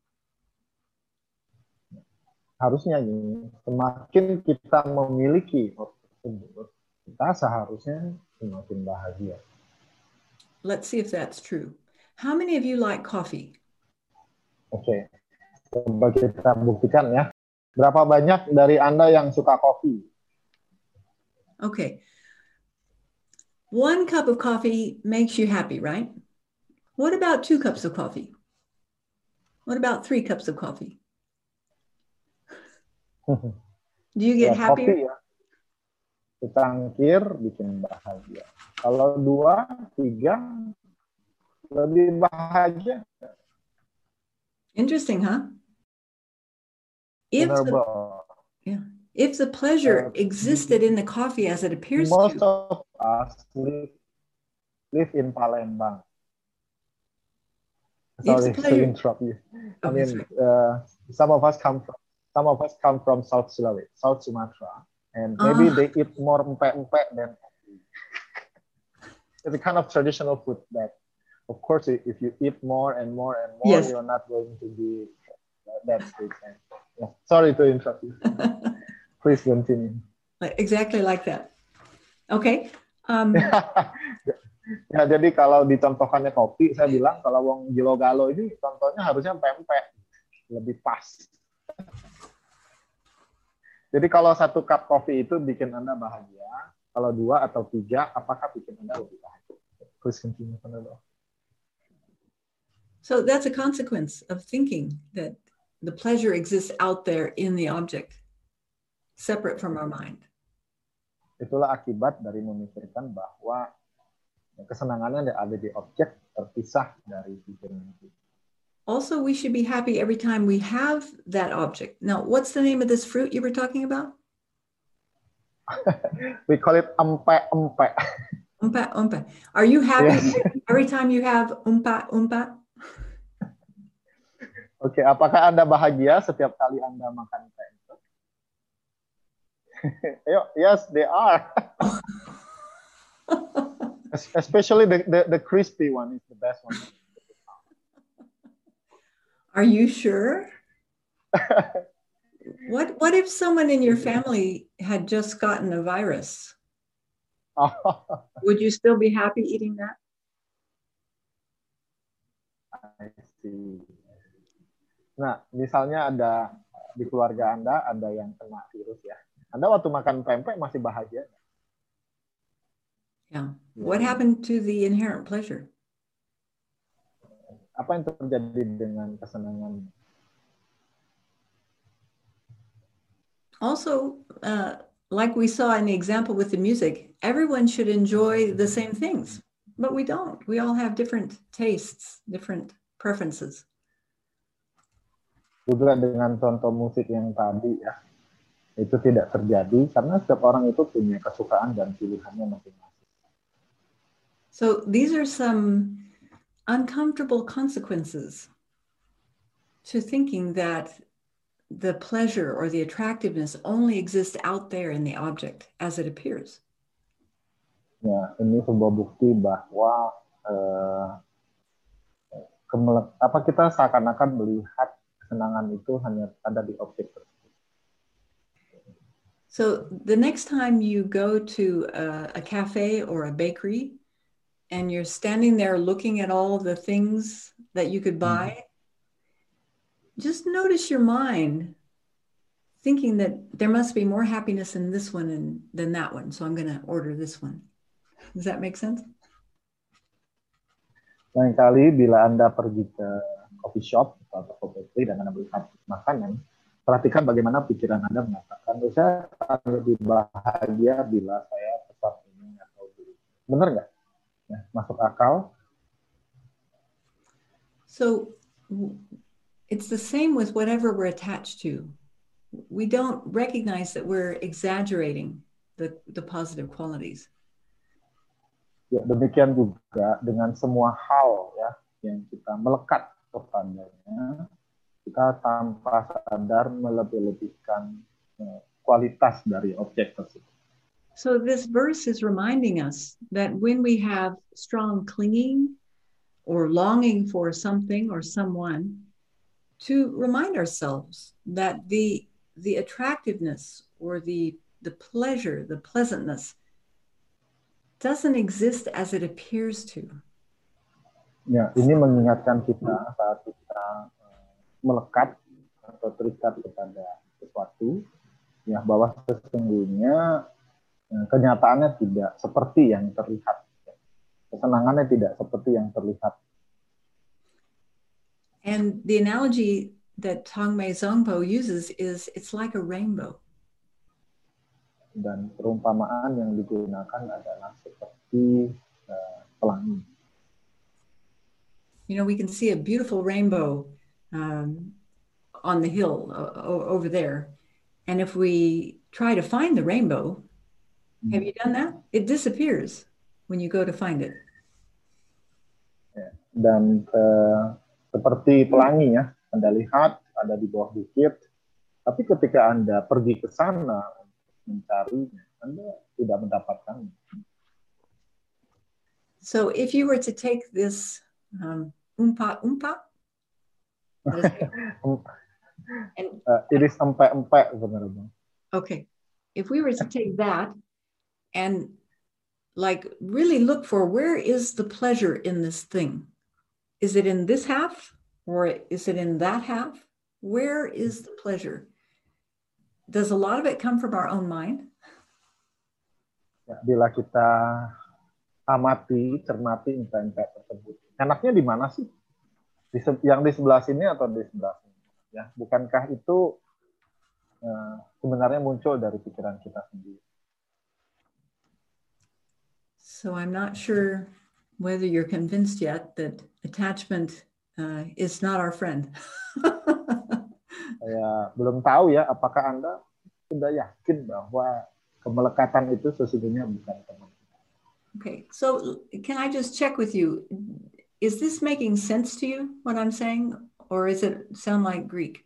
Speaker 4: Harusnya ini, semakin kita memiliki objek tersebut, kita seharusnya semakin bahagia.
Speaker 2: Let's see if that's true. How many of you like coffee?
Speaker 4: Oke, okay. Coba kita buktikan ya. Berapa banyak dari Anda yang suka kopi?
Speaker 2: Okay. One cup of coffee makes you happy, right? What about two cups of coffee? What about three cups of coffee? Do you get
Speaker 4: ya,
Speaker 2: happier?
Speaker 4: Kopi ya, secangkir bikin bahagia. Kalau dua, tiga, lebih bahagia.
Speaker 2: Interesting, huh? If the, yeah, if the pleasure existed in the coffee as it appears
Speaker 4: most
Speaker 2: to,
Speaker 4: of us live, live in Palembang. Sorry to interrupt you. I
Speaker 2: oh,
Speaker 4: mean, uh, some of us come from some of us come from South Sulawesi, South Sumatra, and maybe uh, they eat more empek-empek than it's a kind of traditional food that, of course, if you eat more and more and more, yes. You're not going to be that sweet. Yeah. Sorry to interrupt you. Please continue.
Speaker 2: Exactly like that. Okay. Um,
Speaker 4: ya, jadi kalau dicontohkannya kopi, saya bilang kalau wong gilo-galo ini contohnya harusnya pempek, lebih pas. Jadi kalau satu cup kopi itu bikin Anda bahagia, kalau dua atau tiga, apakah bikin Anda lebih bahagia? Please continue.
Speaker 2: So that's a consequence of thinking that the pleasure exists out there in the object, separate from our mind.
Speaker 4: Itulah akibat dari memikirkan bahwa kesenangannya ada di objek terpisah dari pikiran itu.
Speaker 2: Also, we should be happy every time we have that object. Now, what's the name of this fruit you were talking about?
Speaker 4: We call it empek-empek.
Speaker 2: Empek-empek. Are you happy
Speaker 4: yes.
Speaker 2: every time you have empek-empek?
Speaker 4: Oke, okay, apakah Anda bahagia setiap kali Anda makan empek? Yes, they are. Especially the, the, the crispy one is the best one.
Speaker 2: Are you sure? What what if someone in your family had just gotten a virus? Would you still be happy eating that?
Speaker 4: I see. Nah, misalnya ada di keluarga Anda ada yang kena virus ya. Anda waktu makan pempek masih bahagia?
Speaker 2: Yeah. What happened to the inherent pleasure?
Speaker 4: Apa yang terjadi dengan kesenangan?
Speaker 2: Also, uh, like we saw in the example with the music, everyone should enjoy the same things, but we don't. We all have different tastes, different preferences.
Speaker 4: Juga dengan contoh musik yang tadi ya, itu tidak terjadi karena setiap orang itu punya kesukaan dan pilihannya masing-masing.
Speaker 2: So these are some uncomfortable consequences to thinking that the pleasure or the attractiveness only exists out there in the object as it appears.
Speaker 4: Ya, ini sebuah bukti bahwa eh, apa kita seakan-akan melihat kesenangan itu hanya ada di objek tersebut.
Speaker 2: So the next time you go to a, a cafe or a bakery and you're standing there looking at all the things that you could buy, mm-hmm. just notice your mind thinking that there must be more happiness in this one and, than that one. So I'm going to order this one. Does that make sense?
Speaker 4: Lain kali bila Anda pergi ke coffee shop atau coffee bakery dan Anda beli makanan, perhatikan bagaimana pikiran Anda mengatakan, saya akan lebih bahagia bila saya pesan ini atau beli. Benar nggak? Ya, masuk akal?
Speaker 2: So it's the same with whatever we're attached to. we don't recognize that we're exaggerating the, the positive qualities.
Speaker 4: Ya, demikian juga dengan semua hal ya yang kita melekat kepadanya, kita tanpa sadar melebih-lebihkan uh, kualitas dari objek tersebut.
Speaker 2: So this verse is reminding us that when we have strong clinging or longing for something or someone, to remind ourselves that the the attractiveness or the the pleasure, the pleasantness doesn't exist as it appears to.
Speaker 4: Ya, ini mengingatkan kita saat kita uh, melekat atau terikat kepada sesuatu, ya bahwa sesungguhnya uh, kenyataannya tidak seperti yang terlihat, kesenangannya tidak seperti yang terlihat.
Speaker 2: And the analogy that Tongmei Zongpo uses is it's like a rainbow.
Speaker 4: Dan perumpamaan yang digunakan adalah seperti uh, pelangi.
Speaker 2: You know, we can see a beautiful rainbow um, on the hill uh, over there. And if we try to find the rainbow, hmm. have you done that? It disappears when you go to find it.
Speaker 4: Ya, dan uh, seperti pelangi ya, Anda lihat ada di bawah bukit, tapi ketika Anda pergi ke sana mencarinya, Anda tidak mendapatkannya.
Speaker 2: So if you were to take this um, umpa umpa, and,
Speaker 4: uh, it is empe-empe sebenarnya.
Speaker 2: Okay, if we were to take that and like really look for where is the pleasure in this thing? Is it in this half or is it in that half? Where is the pleasure? Does a lot of it come from our own mind?
Speaker 4: Ya, bila kita amati, cermati empe-empe tersebut, enaknya di mana sih? Di yang di sebelah sini atau di sebelah sini? Ya, bukankah itu uh, sebenarnya muncul dari pikiran kita sendiri?
Speaker 2: So I'm not sure whether you're convinced yet that attachment uh, is not our friend.
Speaker 4: Saya belum tahu ya, apakah Anda sudah yakin bahwa kemelekatan itu sesungguhnya bukan teman.
Speaker 2: Okay, so can I just check with you? Is this making sense to you, what I'm saying? Or is it sound like Greek?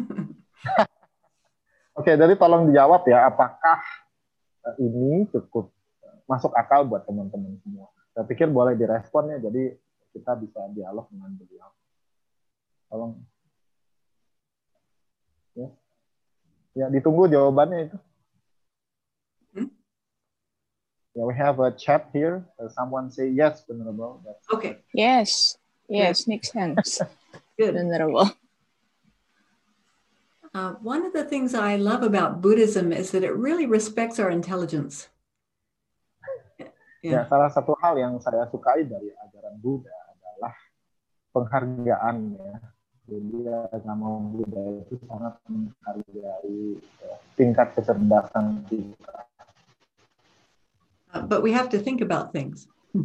Speaker 4: Oke, jadi tolong dijawab ya, apakah ini cukup masuk akal buat teman-teman semua? Saya pikir boleh direspon ya, jadi kita bisa dialog dengan beliau. Tolong. Ya, ya ditunggu jawabannya itu. Hmm? Yeah, we have a chat here. Uh, someone say yes, Venerable. That's
Speaker 2: okay.
Speaker 5: Yes, yes, Good. Makes sense.
Speaker 2: Good.
Speaker 5: Venerable.
Speaker 2: Uh, one of the things I love about Buddhism is that it really respects our intelligence.
Speaker 4: Yeah. Ya, salah satu hal yang saya sukai dari ajaran Buddha adalah penghargaan ya. Jadi agama Buddha itu sangat menghargai ya, tingkat kecerdasan kita.
Speaker 2: Uh, but we have to think about things.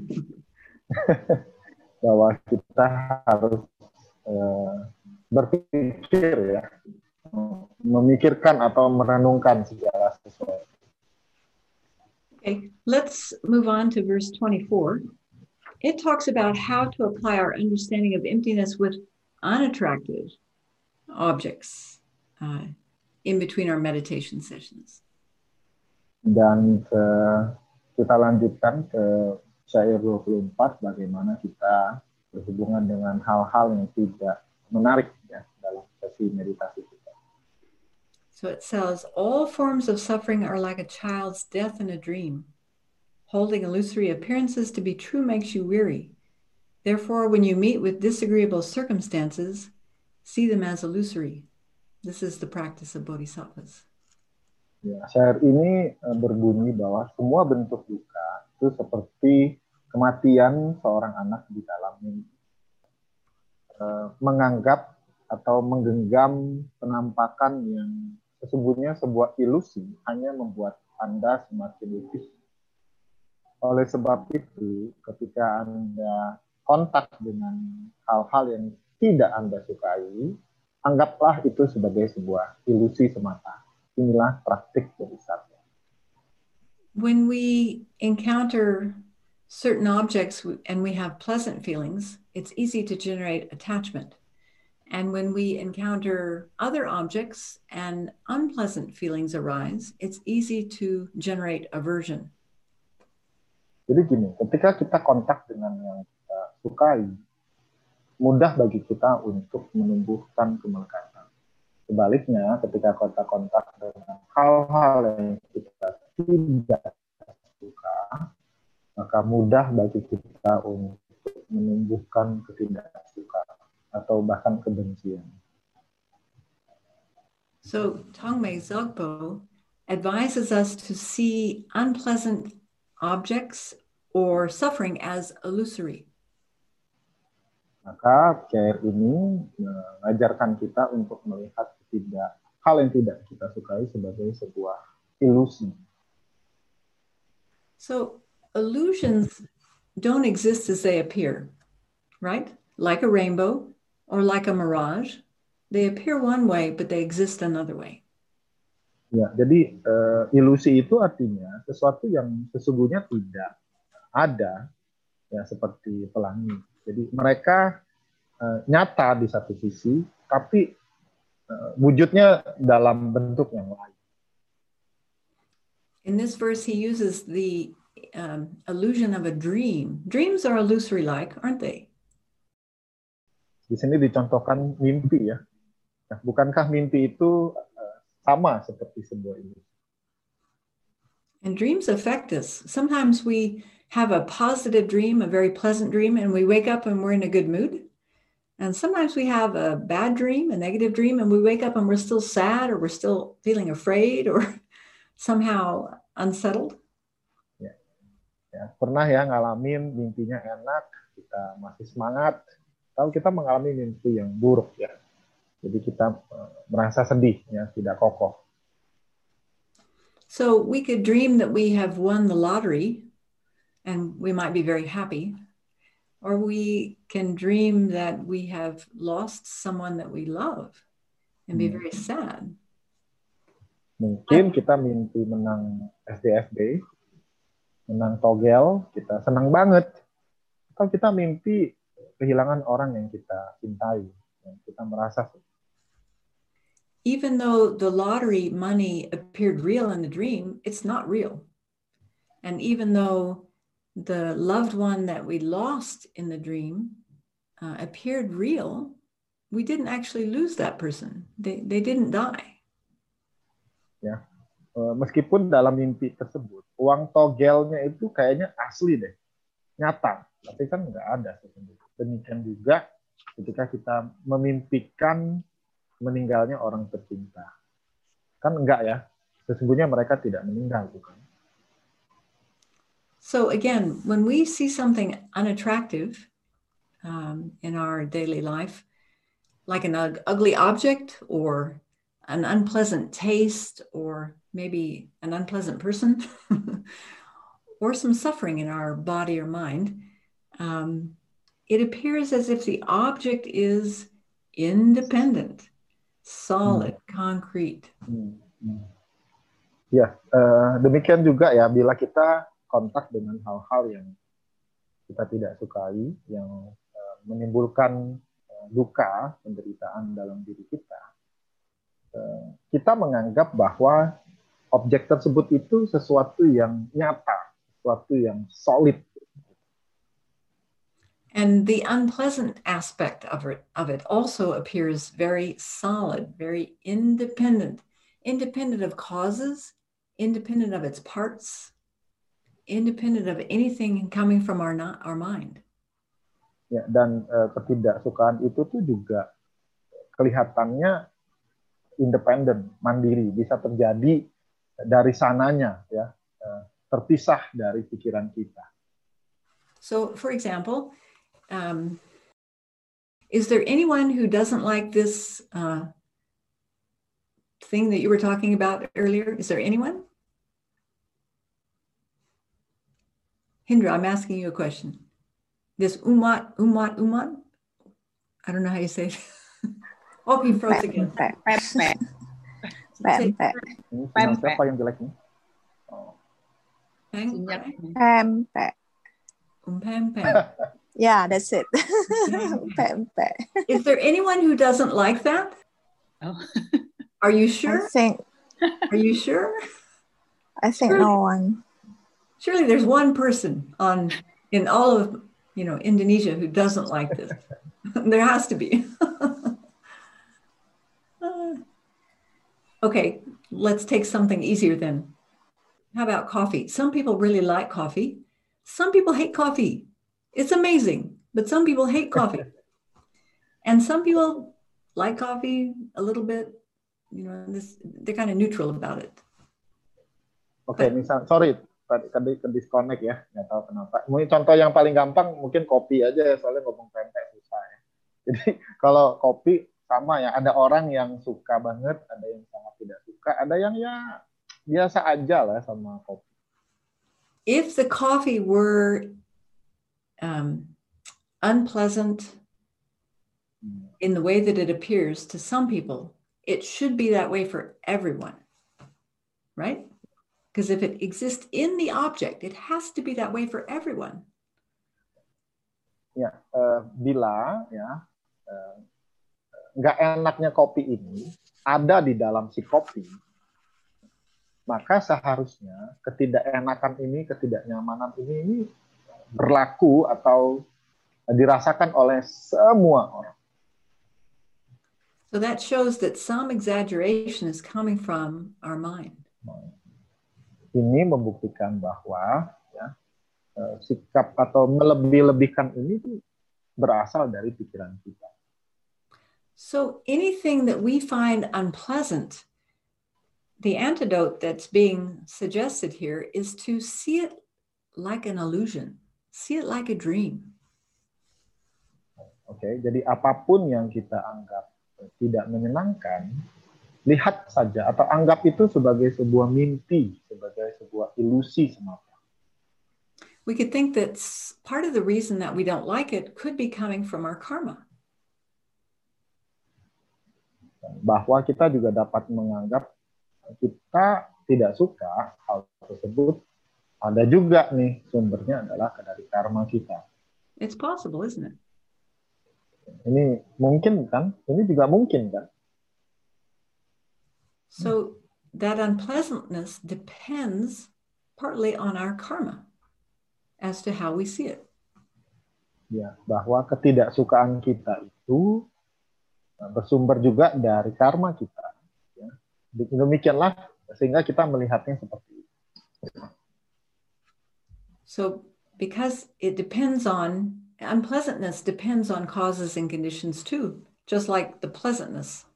Speaker 4: Bahwa kita harus uh, berpikir ya, memikirkan atau merenungkan segala sesuatu.
Speaker 2: Okay, let's move on to verse twenty-four. It talks about how to apply our understanding of emptiness with unattractive objects uh, in between our meditation sessions.
Speaker 4: Dan uh, kita lanjutkan ke syair dua puluh empat, bagaimana kita berhubungan dengan hal-hal yang tidak menarik ya, dalam sesi meditasi kita.
Speaker 2: So it says, all forms of suffering are like a child's death in a dream. Holding illusory appearances to be true makes you weary. Therefore, when you meet with disagreeable circumstances, see them as illusory. This is the practice of bodhisattvas.
Speaker 4: Ya, syair ini uh, berbunyi bahwa semua bentuk duka itu seperti kematian seorang anak di dalam mimpi. Uh, menganggap atau menggenggam penampakan yang sesungguhnya sebuah ilusi hanya membuat Anda semakin letih. Oleh sebab itu, ketika Anda kontak dengan hal-hal yang tidak Anda sukai, anggaplah itu sebagai sebuah ilusi semata. Inilah praktik bodhisattva.
Speaker 2: When we encounter certain objects and we have pleasant feelings, it's easy to generate attachment. And when we encounter other objects and unpleasant feelings arise, it's easy to generate aversion.
Speaker 4: Jadi gini, ketika kita kontak dengan yang kita sukai, mudah bagi kita untuk menumbuhkan kemelekatan. Sebaliknya, ketika kita kontak dengan hal-hal yang kita tidak suka, maka mudah bagi kita untuk menumbuhkan ketidaksukaan atau bahkan kebencian.
Speaker 2: So Tongmei Zogpo advises us to see unpleasant objects or suffering as illusory.
Speaker 4: Maka Kiai ini mengajarkan kita untuk melihat tidak hal yang tidak kita sukai sebagai sebuah ilusi.
Speaker 2: So illusions don't exist as they appear, right? Like a rainbow or like a mirage. They appear one way, but they exist another way.
Speaker 4: Ya, jadi uh, ilusi itu artinya sesuatu yang sesungguhnya tidak ada, ya seperti pelangi. Jadi mereka uh, nyata di satu sisi, tapi uh, wujudnya dalam bentuk yang lain.
Speaker 2: In this verse, he uses the um, illusion of a dream. Dreams are illusory-like, aren't they?
Speaker 4: Di sini dicontohkan mimpi ya. Nah, bukankah mimpi itu uh, sama seperti sebuah ilusi?
Speaker 2: And dreams affect us. Sometimes we have a positive dream, a very pleasant dream, and we wake up and we're in a good mood. And sometimes we have a bad dream, a negative dream, and we wake up and we're still sad, or we're still feeling afraid, or somehow unsettled.
Speaker 4: Ya. Ya, pernah ya ngalamin mimpinya enak, kita masih semangat. Kalau kita mengalami mimpi yang buruk ya, jadi kita uh, merasa sedih ya, tidak kokoh.
Speaker 2: So we could dream that we have won the lottery, and we might be very happy. Or we can dream that we have lost someone that we love and be very sad.
Speaker 4: Mungkin kita mimpi menang S D F B, menang togel, kita senang banget. Atau kita mimpi kehilangan orang yang kita cintai, yang kita merasa.
Speaker 2: Even though the lottery money appeared real in the dream, it's not real. And even though the loved one that we lost in the dream uh, appeared real, we didn't actually lose that person. They, they didn't die.
Speaker 4: Ya, meskipun dalam mimpi tersebut uang togelnya itu kayaknya asli deh, nyata, tapi kan nggak ada sesungguhnya. Demikian juga ketika kita memimpikan meninggalnya orang tercinta, kan enggak ya, sesungguhnya mereka tidak meninggal, bukan?
Speaker 2: So again, when we see something unattractive um, in our daily life, like an ugly object or an unpleasant taste, or maybe an unpleasant person, or some suffering in our body or mind, um, it appears as if the object is independent, solid, hmm. concrete.
Speaker 4: Hmm. Hmm. Ya, uh, demikian juga ya, bila kita kontak dengan hal-hal yang kita tidak sukai, yang uh, menimbulkan uh, duka, penderitaan dalam diri kita, uh, kita menganggap bahwa objek tersebut itu sesuatu yang nyata, sesuatu yang solid.
Speaker 2: And the unpleasant aspect of it, of it also appears very solid, very independent, independent of causes, independent of its parts, independent of anything coming from our not, our mind.
Speaker 4: Ya, dan uh, ketidaksukaan itu tuh juga kelihatannya independen, mandiri, bisa terjadi dari sananya, ya, uh, terpisah dari pikiran kita.
Speaker 2: So, for example, um, is there anyone who doesn't like this uh, thing that you were talking about earlier? Is there anyone? Hindra, I'm asking you a question. This umat, umat, umat? I don't know how you say it. Oh, he froze again.
Speaker 5: Pempek.
Speaker 4: Ini sinyal siapa yang jelek nih? Oh.
Speaker 3: Sinyal.
Speaker 5: Pempek.
Speaker 2: Pempek.
Speaker 5: Yeah, that's it.
Speaker 2: Pempek.
Speaker 5: Pempek.
Speaker 2: Is there anyone who doesn't like that?
Speaker 3: Oh.
Speaker 2: Are you
Speaker 5: I
Speaker 2: sure?
Speaker 5: think
Speaker 2: Are you sure?
Speaker 5: I think no one.
Speaker 2: Surely there's one person on in all of you know Indonesia who doesn't like this. There has to be. Okay, let's take something easier then. How about coffee? Some people really like coffee. Some people hate coffee. It's amazing, but some people hate coffee. And some people like coffee a little bit. You know, this, they're kind of neutral about it.
Speaker 4: Oke, okay, misal, sorry, tadi tadi ke disconnect ya, nggak tahu kenapa. Mungkin contoh yang paling gampang mungkin kopi aja ya, soalnya ngomong pempek susah ya. Jadi kalau kopi sama ya, ada orang yang suka banget, ada yang sangat tidak suka, ada yang ya biasa aja lah sama kopi.
Speaker 2: If the coffee were um, unpleasant hmm. in the way that it appears to some people, it should be that way for everyone, right? Because if it exists in the object, it has to be that way for everyone.
Speaker 4: Ya, uh, bila ya uh, nggak enaknya kopi ini ada di dalam si kopi, maka seharusnya ketidakenakan ini, ketidaknyamanan ini, ini berlaku atau dirasakan oleh semua orang.
Speaker 2: So that shows that some exaggeration is coming from our mind.
Speaker 4: Ini membuktikan bahwa ya, sikap atau melebih-lebihkan ini berasal dari pikiran kita.
Speaker 2: So anything that we find unpleasant, the antidote that's being suggested here is to see it like an illusion, see it like a dream.
Speaker 4: Oke, okay, jadi apapun yang kita anggap tidak menyenangkan, lihat saja atau anggap itu sebagai sebuah mimpi, sebagai sebuah ilusi semata.
Speaker 2: We could think that part of the reason that we don't like it could be coming from our karma.
Speaker 4: Bahwa kita juga dapat menganggap kita tidak suka hal tersebut, ada juga nih sumbernya adalah dari karma kita.
Speaker 2: It's possible, isn't it?
Speaker 4: Ini mungkin kan? Ini juga mungkin kan?
Speaker 2: So that unpleasantness depends partly on our karma as to how we see it.
Speaker 4: Ya, bahwa ketidaksukaan kita itu bersumber juga dari karma kita. Ya. Demikianlah sehingga kita melihatnya seperti itu.
Speaker 2: So because it depends on, unpleasantness depends on causes and conditions too, just like the pleasantness.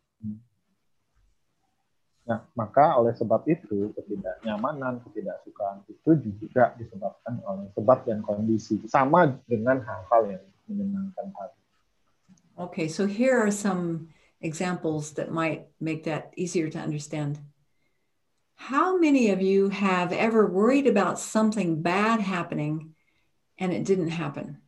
Speaker 4: Nah, maka oleh sebab itu ketidaknyamanan, ketidaksukaan itu juga disebabkan oleh sebab dan kondisi, sama dengan hal-hal yang menyenangkan hati.
Speaker 2: Okay, so here are some examples that might make that easier to understand. How many of you have ever worried about something bad happening and it didn't happen?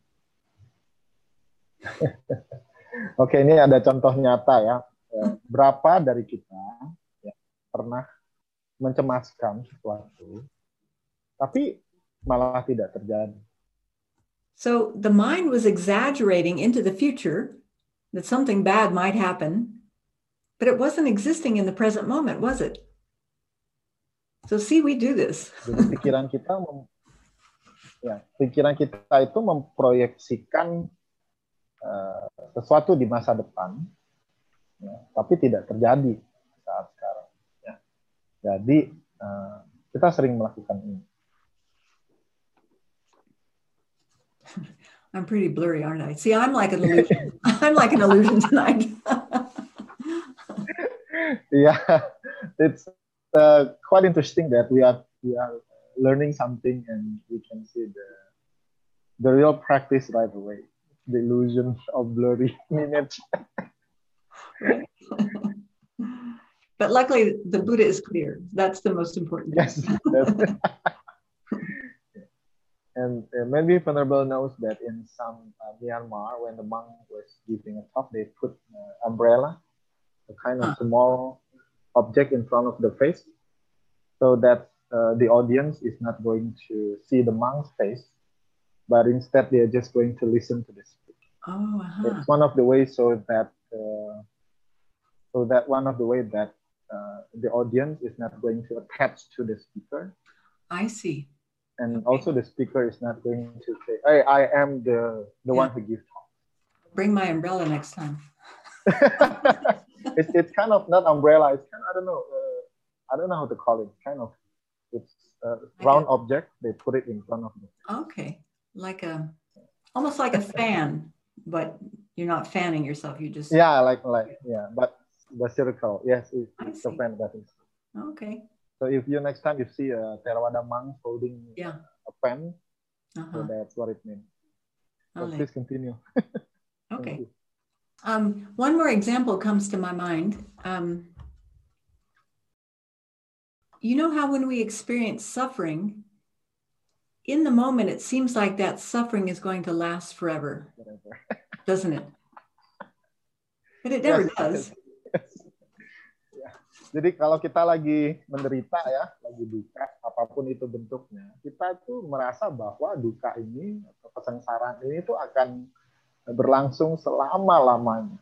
Speaker 4: Oke, ini ada contoh nyata ya. Berapa dari kita ya, pernah mencemaskan sesuatu, tapi malah tidak terjadi.
Speaker 2: So the mind was exaggerating into the future that something bad might happen, but it wasn't existing in the present moment, was it? So see, we do this.
Speaker 4: Jadi pikiran kita, mem, ya, pikiran kita itu memproyeksikan uh, sesuatu di masa depan, ya, tapi tidak terjadi saat sekarang. Ya. Jadi uh, kita sering melakukan ini.
Speaker 2: I'm pretty blurry, aren't I? See, I'm like an illusion. I'm like an illusion tonight.
Speaker 4: Yeah, it's uh, quite interesting that we are we are learning something and we can see the the real practice right away. The illusion of blurry image.
Speaker 2: But luckily, the Buddha is clear. That's the most important.
Speaker 4: Yes. That's And uh, maybe Venerable knows that in some uh, Myanmar, when the monk was giving a talk, they put uh, umbrella, a kind of huh. small object in front of the face, so that uh, the audience is not going to see the monk's face, but instead they are just going to listen to the speech.
Speaker 2: Oh, uh-huh.
Speaker 4: It's one of the ways so that uh, so that one of the way that uh, the audience is not going to attach to the speaker.
Speaker 2: I see.
Speaker 4: And
Speaker 2: Okay.
Speaker 4: also the speaker is not going to say, hey, I am the, the
Speaker 2: Yeah.
Speaker 4: one who gives talk.
Speaker 2: Bring my umbrella next time.
Speaker 4: it's, it's kind of not umbrella. It's kind of, I don't know. Uh, I don't know how to call it. Kind of, it's a round object. They put it in front of them.
Speaker 2: Okay. Like a, almost like a fan, but you're not fanning yourself. You just.
Speaker 4: Yeah, like, like, yeah, but the circle. Yes, it,
Speaker 2: I
Speaker 4: it's a
Speaker 2: see.
Speaker 4: fan. That is.
Speaker 2: Okay.
Speaker 4: So if you next time you see a Theravada monk holding
Speaker 2: Yeah.
Speaker 4: a pen,
Speaker 2: Uh-huh.
Speaker 4: so that's what it means. So
Speaker 2: Ole.
Speaker 4: please continue.
Speaker 2: Okay.
Speaker 4: you.
Speaker 2: Um, one more example comes to my mind. Um, you know how when we experience suffering, in the moment, it seems like that suffering is going to last forever,
Speaker 4: Whatever.
Speaker 2: doesn't it? But it never
Speaker 4: Yes.
Speaker 2: does.
Speaker 4: Ya. Jadi kalau kita lagi menderita ya, lagi duka, apapun itu bentuknya, kita tuh merasa bahwa duka ini atau kesengsaraan ini tuh akan berlangsung selama-lamanya.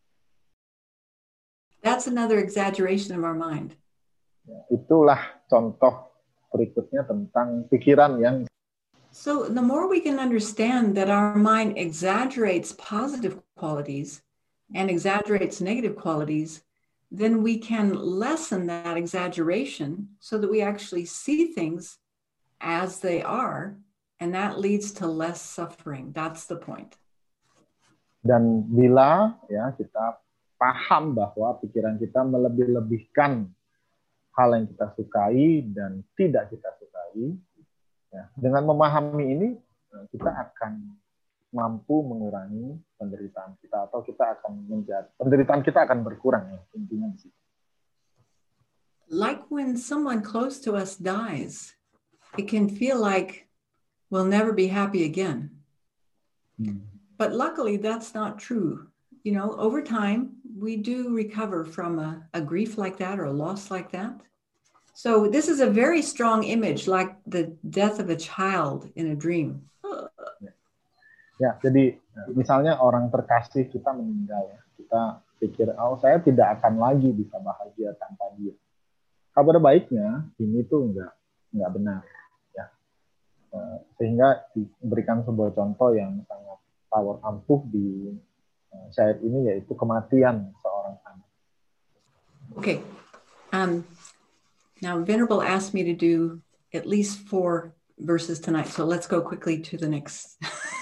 Speaker 2: That's another exaggeration of our mind.
Speaker 4: Ya, itulah contoh berikutnya tentang pikiran yang.
Speaker 2: So the more we can understand that our mind exaggerates positive qualities and exaggerates negative qualities, then we can lessen that exaggeration so that we actually see things as they are, and that leads to less suffering. That's the point.
Speaker 4: Dan bila ya kita paham bahwa pikiran kita melebih-lebihkan hal yang kita sukai dan tidak kita sukai, ya, dengan memahami ini kita akan mampu mengurangi penderitaan kita, atau kita akan menjadi penderitaan kita akan berkurang, ya, intinya di situ.
Speaker 2: Like when someone close to us dies, it can feel like we'll never be happy again.
Speaker 4: Hmm.
Speaker 2: But luckily, that's not true. You know, over time, we do recover from a, a grief like that or a loss like that. So this is a very strong image, like the death of a child in a dream.
Speaker 4: Ya, jadi misalnya orang terkasih kita meninggal, ya, kita pikir, oh saya tidak akan lagi bisa bahagia tanpa dia. Kabar baiknya ini tuh enggak enggak benar, ya. Sehingga diberikan sebuah contoh yang sangat power ampuh di uh, syair ini, yaitu kematian seorang anak.
Speaker 2: Okay. Um, now, Venerable asked me to do at least four verses tonight, so let's go quickly to the next.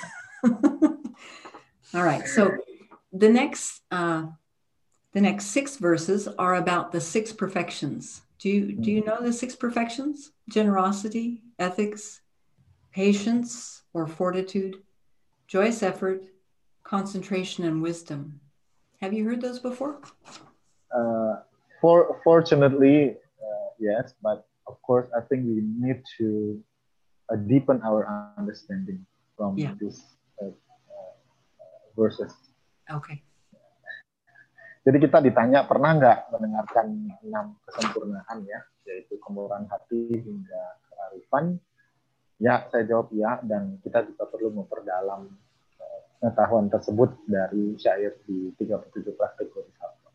Speaker 2: All right. So the next, uh, the next six verses are about the six perfections. Do you do you know the six perfections? Generosity, ethics, patience or fortitude, joyous effort, concentration, and wisdom. Have you heard those before?
Speaker 4: Uh, for fortunately, uh, yes, but of course, I think we need to uh, deepen our understanding from
Speaker 2: Yeah.
Speaker 4: these uh, uh, verses.
Speaker 2: Okay.
Speaker 4: Jadi kita ditanya, pernah nggak mendengarkan enam kesempurnaan, ya, yaitu kemurahan hati hingga kearifan? Ya, saya jawab ya, dan kita juga perlu memperdalam uh, pengetahuan tersebut dari syair di tiga puluh tujuh praktik bodhisattva.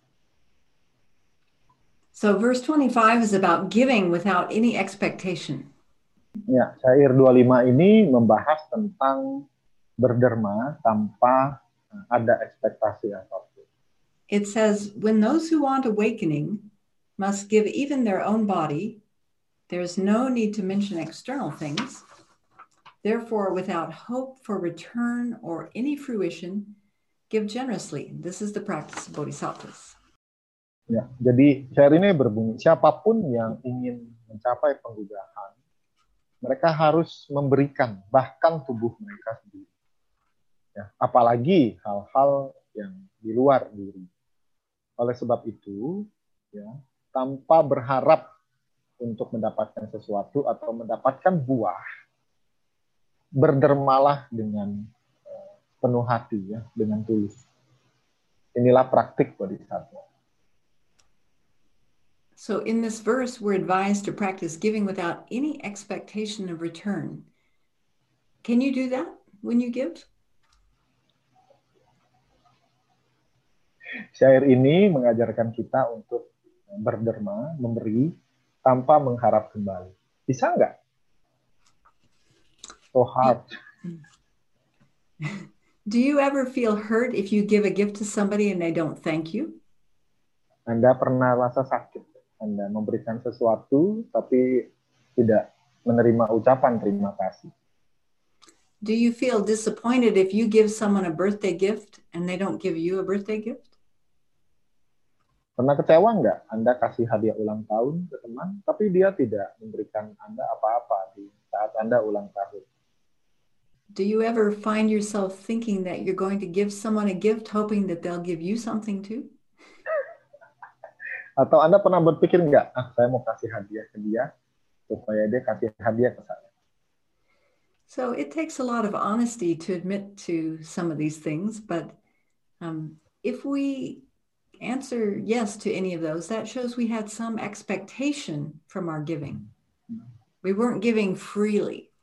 Speaker 2: So verse twenty-five is about giving without any expectation.
Speaker 4: Ya, syair dua puluh lima ini membahas tentang berderma tanpa uh, ada ekspektasi apapun.
Speaker 2: It says, when those who want awakening must give even their own body, there's no need to mention external things. Therefore, without hope for return or any fruition, give generously. This is the practice of bodhisattvas.
Speaker 4: Ya, jadi syair ini berbunyi, siapapun yang ingin mencapai penggugahan, mereka harus memberikan bahkan tubuh mereka sendiri. Ya, apalagi hal-hal yang di luar diri. Oleh sebab itu, ya, tanpa berharap untuk mendapatkan sesuatu atau mendapatkan buah, berdermalah dengan uh, penuh hati, ya, dengan tulus. Inilah praktik bodhisattva.
Speaker 2: So in this verse, we're advised to practice giving without any expectation of return. Can you do that when you give?
Speaker 4: Syair ini mengajarkan kita untuk berderma, memberi, tanpa mengharap kembali. Bisa nggak? So hard.
Speaker 2: Do you ever feel hurt if you give a gift to somebody and they don't thank you?
Speaker 4: Anda pernah rasa sakit? Anda memberikan sesuatu tapi tidak menerima ucapan terima kasih.
Speaker 2: Do you feel disappointed if you give someone a birthday gift and they don't give you a birthday gift?
Speaker 4: Pernah kecewa nggak? Anda kasih hadiah ulang tahun ke teman, tapi dia tidak memberikan Anda apa-apa di saat Anda ulang tahun.
Speaker 2: Do you ever find yourself thinking that you're going to give someone a gift hoping that they'll give you something too?
Speaker 4: Atau Anda pernah berpikir nggak, ah saya mau kasih hadiah ke dia, supaya dia kasih hadiah ke saya.
Speaker 2: So it takes a lot of honesty to admit to some of these things, but um, if we answer yes to any of those, that shows we had some expectation from our giving. We weren't giving freely.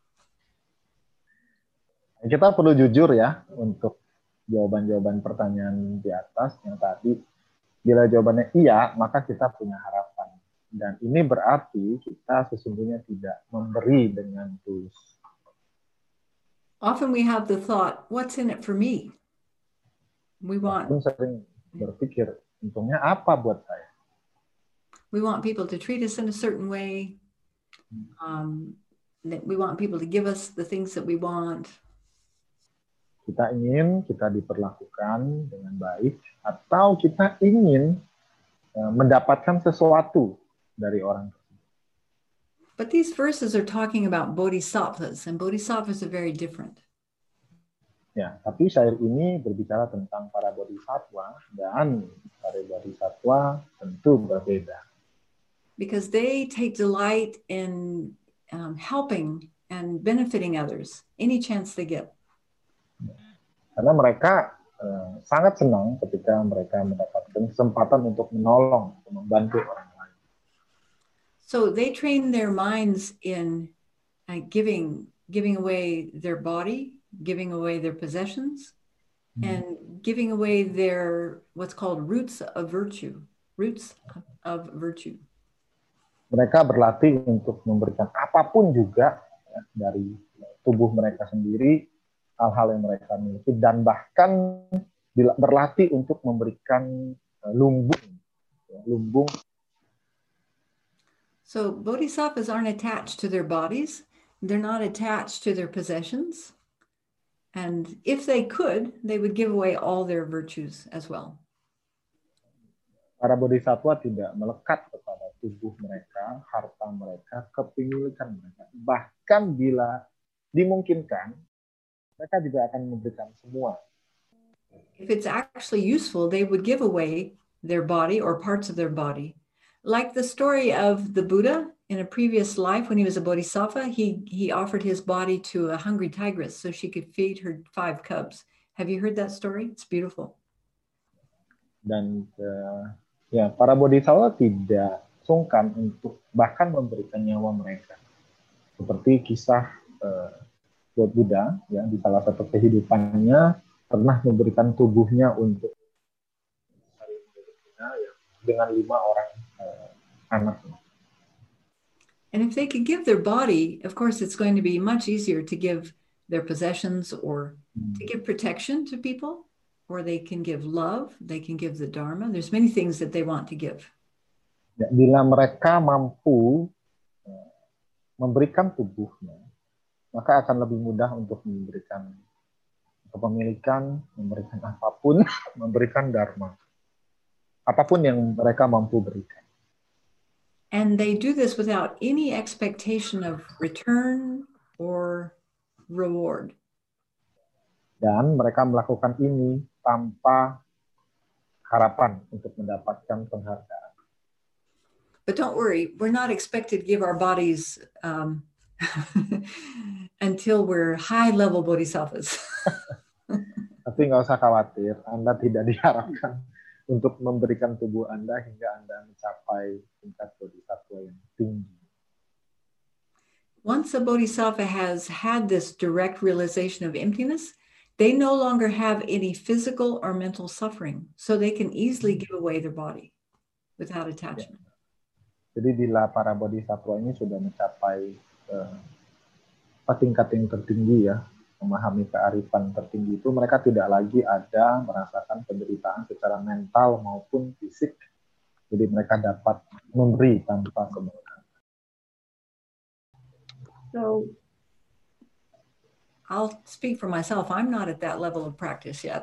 Speaker 4: Kita perlu jujur ya untuk jawaban-jawaban pertanyaan di atas yang tadi. Bila jawabannya iya, maka kita punya harapan. Dan ini berarti kita sesungguhnya tidak memberi dengan tulus.
Speaker 2: Often we have the thought, what's in it for me? We want,
Speaker 4: Aku sering berpikir, untungnya apa buat saya?
Speaker 2: we want people to treat us in a certain way. Um, that we want people to give us the things that we want.
Speaker 4: Kita ingin kita diperlakukan dengan baik, atau kita ingin uh, mendapatkan sesuatu dari orang tersebut.
Speaker 2: But these verses are talking about bodhisattvas, and bodhisattvas are very different.
Speaker 4: Ya, tapi syair ini berbicara tentang para bodhisattva, dan para bodhisattva tentu berbeda.
Speaker 2: Because they take delight in um, helping and benefiting others any chance they get.
Speaker 4: Karena mereka uh, sangat senang ketika mereka mendapatkan kesempatan untuk menolong, untuk membantu orang lain.
Speaker 2: So they train their minds in uh, giving, giving away their body, giving away their possessions, hmm. and giving away their what's called roots of virtue, roots of virtue.
Speaker 4: Mereka berlatih untuk memberikan apapun juga ya, dari tubuh mereka sendiri, hal-hal yang mereka miliki, dan bahkan berlatih untuk memberikan lumbung, lumbung.
Speaker 2: So bodhisattvas aren't attached to their bodies, they're not attached to their possessions, and if they could, they would give away all their virtues as well.
Speaker 4: Para bodhisattva tidak melekat kepada tubuh mereka, harta mereka, kepemilikan mereka. Bahkan bila dimungkinkan, mereka juga akan memberikan semua.
Speaker 2: If it's actually useful, they would give away their body or parts of their body. Like the story of the Buddha in a previous life when he was a bodhisattva, he, he offered his body to a hungry tigress so she could feed her five cubs. Have you heard that story? It's beautiful.
Speaker 4: Dan uh, ya, para bodhisattva tidak sungkan untuk bahkan memberikan nyawa mereka. Seperti kisah uh, Buddha, ya, di salah satu kehidupannya pernah memberikan tubuhnya untuk ya, dengan lima orang uh, anaknya.
Speaker 2: And if they could give their body, of course, it's going to be much easier to give their possessions or hmm. to give protection to people. Or they can give love, they can give the Dharma. There's many things that they want to give.
Speaker 4: Ya, bila mereka mampu uh, memberikan tubuhnya, maka akan lebih mudah untuk memberikan kepemilikan, memberikan apapun, memberikan Dharma. Apapun yang mereka mampu berikan.
Speaker 2: And they do this without any expectation of return or reward.
Speaker 4: Dan mereka melakukan ini tanpa harapan untuk mendapatkan penghargaan.
Speaker 2: But don't worry, we're not expected to give our bodies um, until we're high-level bodhisattvas.
Speaker 4: Tapi nggak usah khawatir, Anda tidak diharapkan untuk memberikan tubuh Anda hingga Anda mencapai tingkat bodhisattva yang tinggi.
Speaker 2: Once a bodhisattva has had this direct realization of emptiness, they no longer have any physical or mental suffering, so they can easily give away their body without attachment.
Speaker 4: Ya. Jadi bila para bodhisattva ini sudah mencapai uh, tingkat yang tertinggi ya, memahami kearifan tertinggi itu, mereka tidak lagi ada merasakan penderitaan secara mental maupun fisik. Jadi mereka dapat memberi tanpa kemenangan.
Speaker 2: So I'll speak for myself. I'm not at that level of practice yet.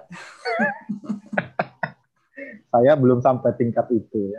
Speaker 4: Saya belum sampai tingkat itu ya.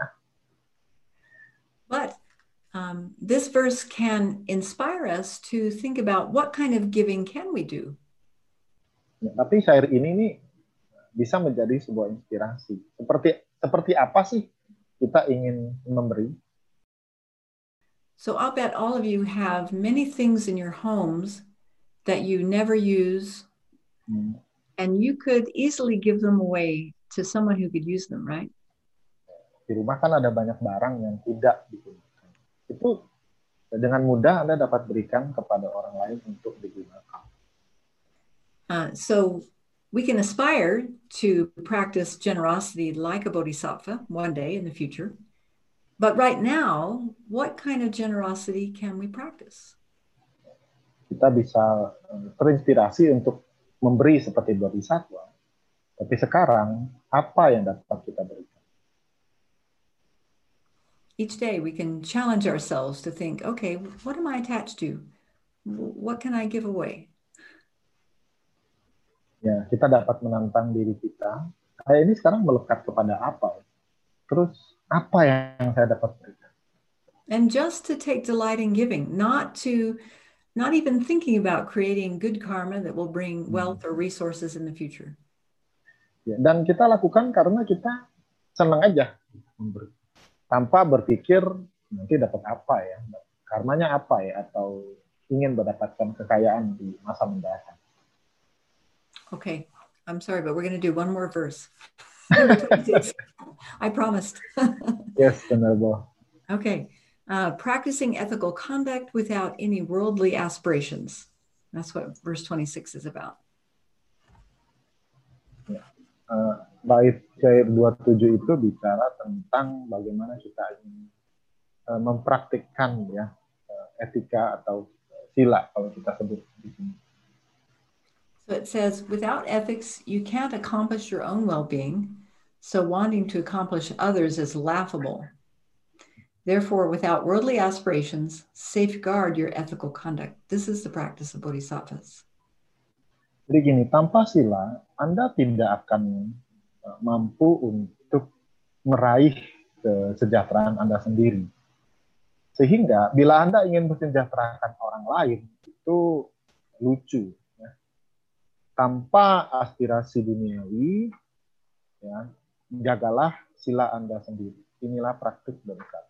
Speaker 2: But Um, this verse can inspire us to think about what kind of giving can we do.
Speaker 4: Ya, tapi syair ini nih bisa menjadi sebuah inspirasi. Seperti seperti apa sih kita ingin memberi?
Speaker 2: So I'll bet all of you have many things in your homes that you never use, hmm. and you could easily give them away to someone who could use them, right?
Speaker 4: Di rumah kan ada banyak barang yang tidak digunakan. Itu dengan mudah Anda dapat berikan kepada orang lain untuk digunakan.
Speaker 2: Uh, so we can aspire to practice generosity like a bodhisattva one day in the future. But right now, what kind of generosity can we practice?
Speaker 4: Kita bisa terinspirasi untuk memberi seperti bodhisattva. Tapi sekarang, apa yang dapat kita berikan?
Speaker 2: Each day we can challenge ourselves to think, okay, what am I attached to? What can I give away?
Speaker 4: Ya, kita dapat menantang diri kita. Saya ini sekarang melekat kepada apa? Terus apa yang saya dapat berikan?
Speaker 2: And just to take delight in giving, not to, not even thinking about creating good karma that will bring wealth or resources in the future.
Speaker 4: Ya, dan kita lakukan karena kita senang aja memberi. Tanpa berpikir nanti dapat apa ya, karmanya apa ya, atau ingin mendapatkan kekayaan di masa mendatang.
Speaker 2: Okay, I'm sorry, but we're going to do one more verse. I promised.
Speaker 4: Yes, benar, Bo.
Speaker 2: Okay, uh, practicing ethical conduct without any worldly aspirations. That's what verse twenty-six is about.
Speaker 4: Ya. Uh, bait syair dua puluh tujuh itu bicara tentang bagaimana kita ingin uh, mempraktikkan ya uh, etika atau sila kalau kita sebut di sini.
Speaker 2: So it says, without ethics, you can't accomplish your own well-being, so wanting to accomplish others is laughable. Therefore, without worldly aspirations, safeguard your ethical conduct. This is the practice of bodhisattvas.
Speaker 4: Jadi gini, tanpa sila, Anda tidak akan mampu untuk meraih kesejahteraan Anda sendiri. Sehingga bila Anda ingin mensejahterakan orang lain, itu lucu. Ya. Tanpa aspirasi duniawi, ya, jagalah sila Anda sendiri. Inilah praktik bodhisattva.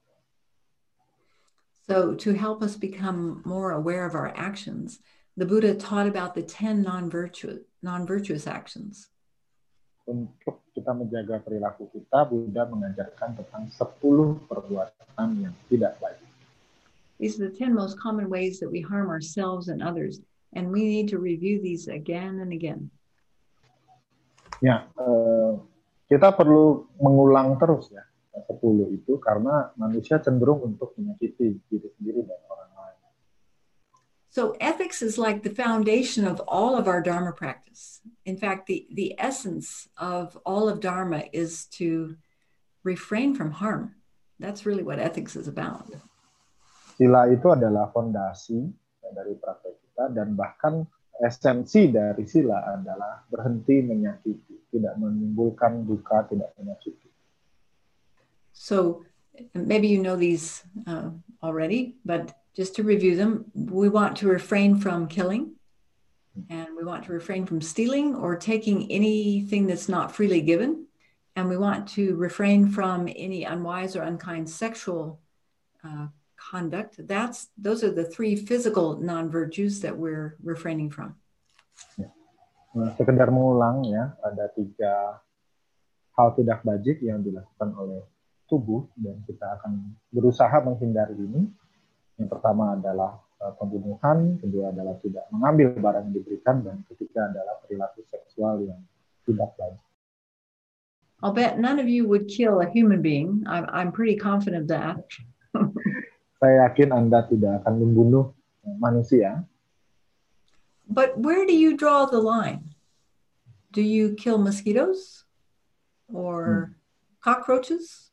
Speaker 2: So to help us become more aware of our actions, the Buddha taught about the ten non-virtuous, non-virtuous actions.
Speaker 4: Untuk kita menjaga perilaku kita, Buddha mengajarkan tentang sepuluh perbuatan yang tidak baik.
Speaker 2: These are the ten most common ways that we harm ourselves and others, and we need to review these again and again.
Speaker 4: Ya, eh, kita perlu mengulang terus ya sepuluh itu karena manusia cenderung untuk menyakiti diri sendiri dan orang lain.
Speaker 2: So ethics is like the foundation of all of our Dharma practice. In fact, the, the essence of all of Dharma is to refrain from harm. That's really what ethics is about.
Speaker 4: Sila itu adalah fondasi dari praktek kita dan bahkan esensi dari sila adalah berhenti menyakiti, tidak menimbulkan duka, tidak menyakiti.
Speaker 2: So maybe you know these uh, already, but just to review them, we want to refrain from killing, and we want to refrain from stealing or taking anything that's not freely given, and we want to refrain from any unwise or unkind sexual uh, conduct. That's those are the three physical non-virtues that we're refraining from.
Speaker 4: Ya. Nah, sekedar mengulang ya, ada tiga hal tidak bajik yang dilakukan oleh tubuh, dan kita akan berusaha menghindari ini. Yang pertama adalah uh, pembunuhan, kedua adalah tidak mengambil barang yang diberikan, dan ketiga adalah perilaku seksual yang tidak baik.
Speaker 2: I'll bet none of you would kill a human being. I'm, I'm pretty confident of that.
Speaker 4: Saya yakin Anda tidak akan membunuh manusia.
Speaker 2: But where do you draw the line? Do you kill mosquitoes or
Speaker 4: Hmm.
Speaker 2: cockroaches?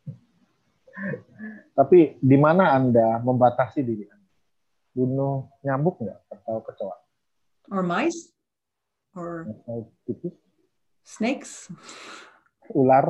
Speaker 4: Tapi di mana Anda membatasi diri Anda? Bunuh nyamuk nggak? Atau kecoa?
Speaker 2: Or mice? Or
Speaker 4: Atau tikus?
Speaker 2: snakes?
Speaker 4: Ular?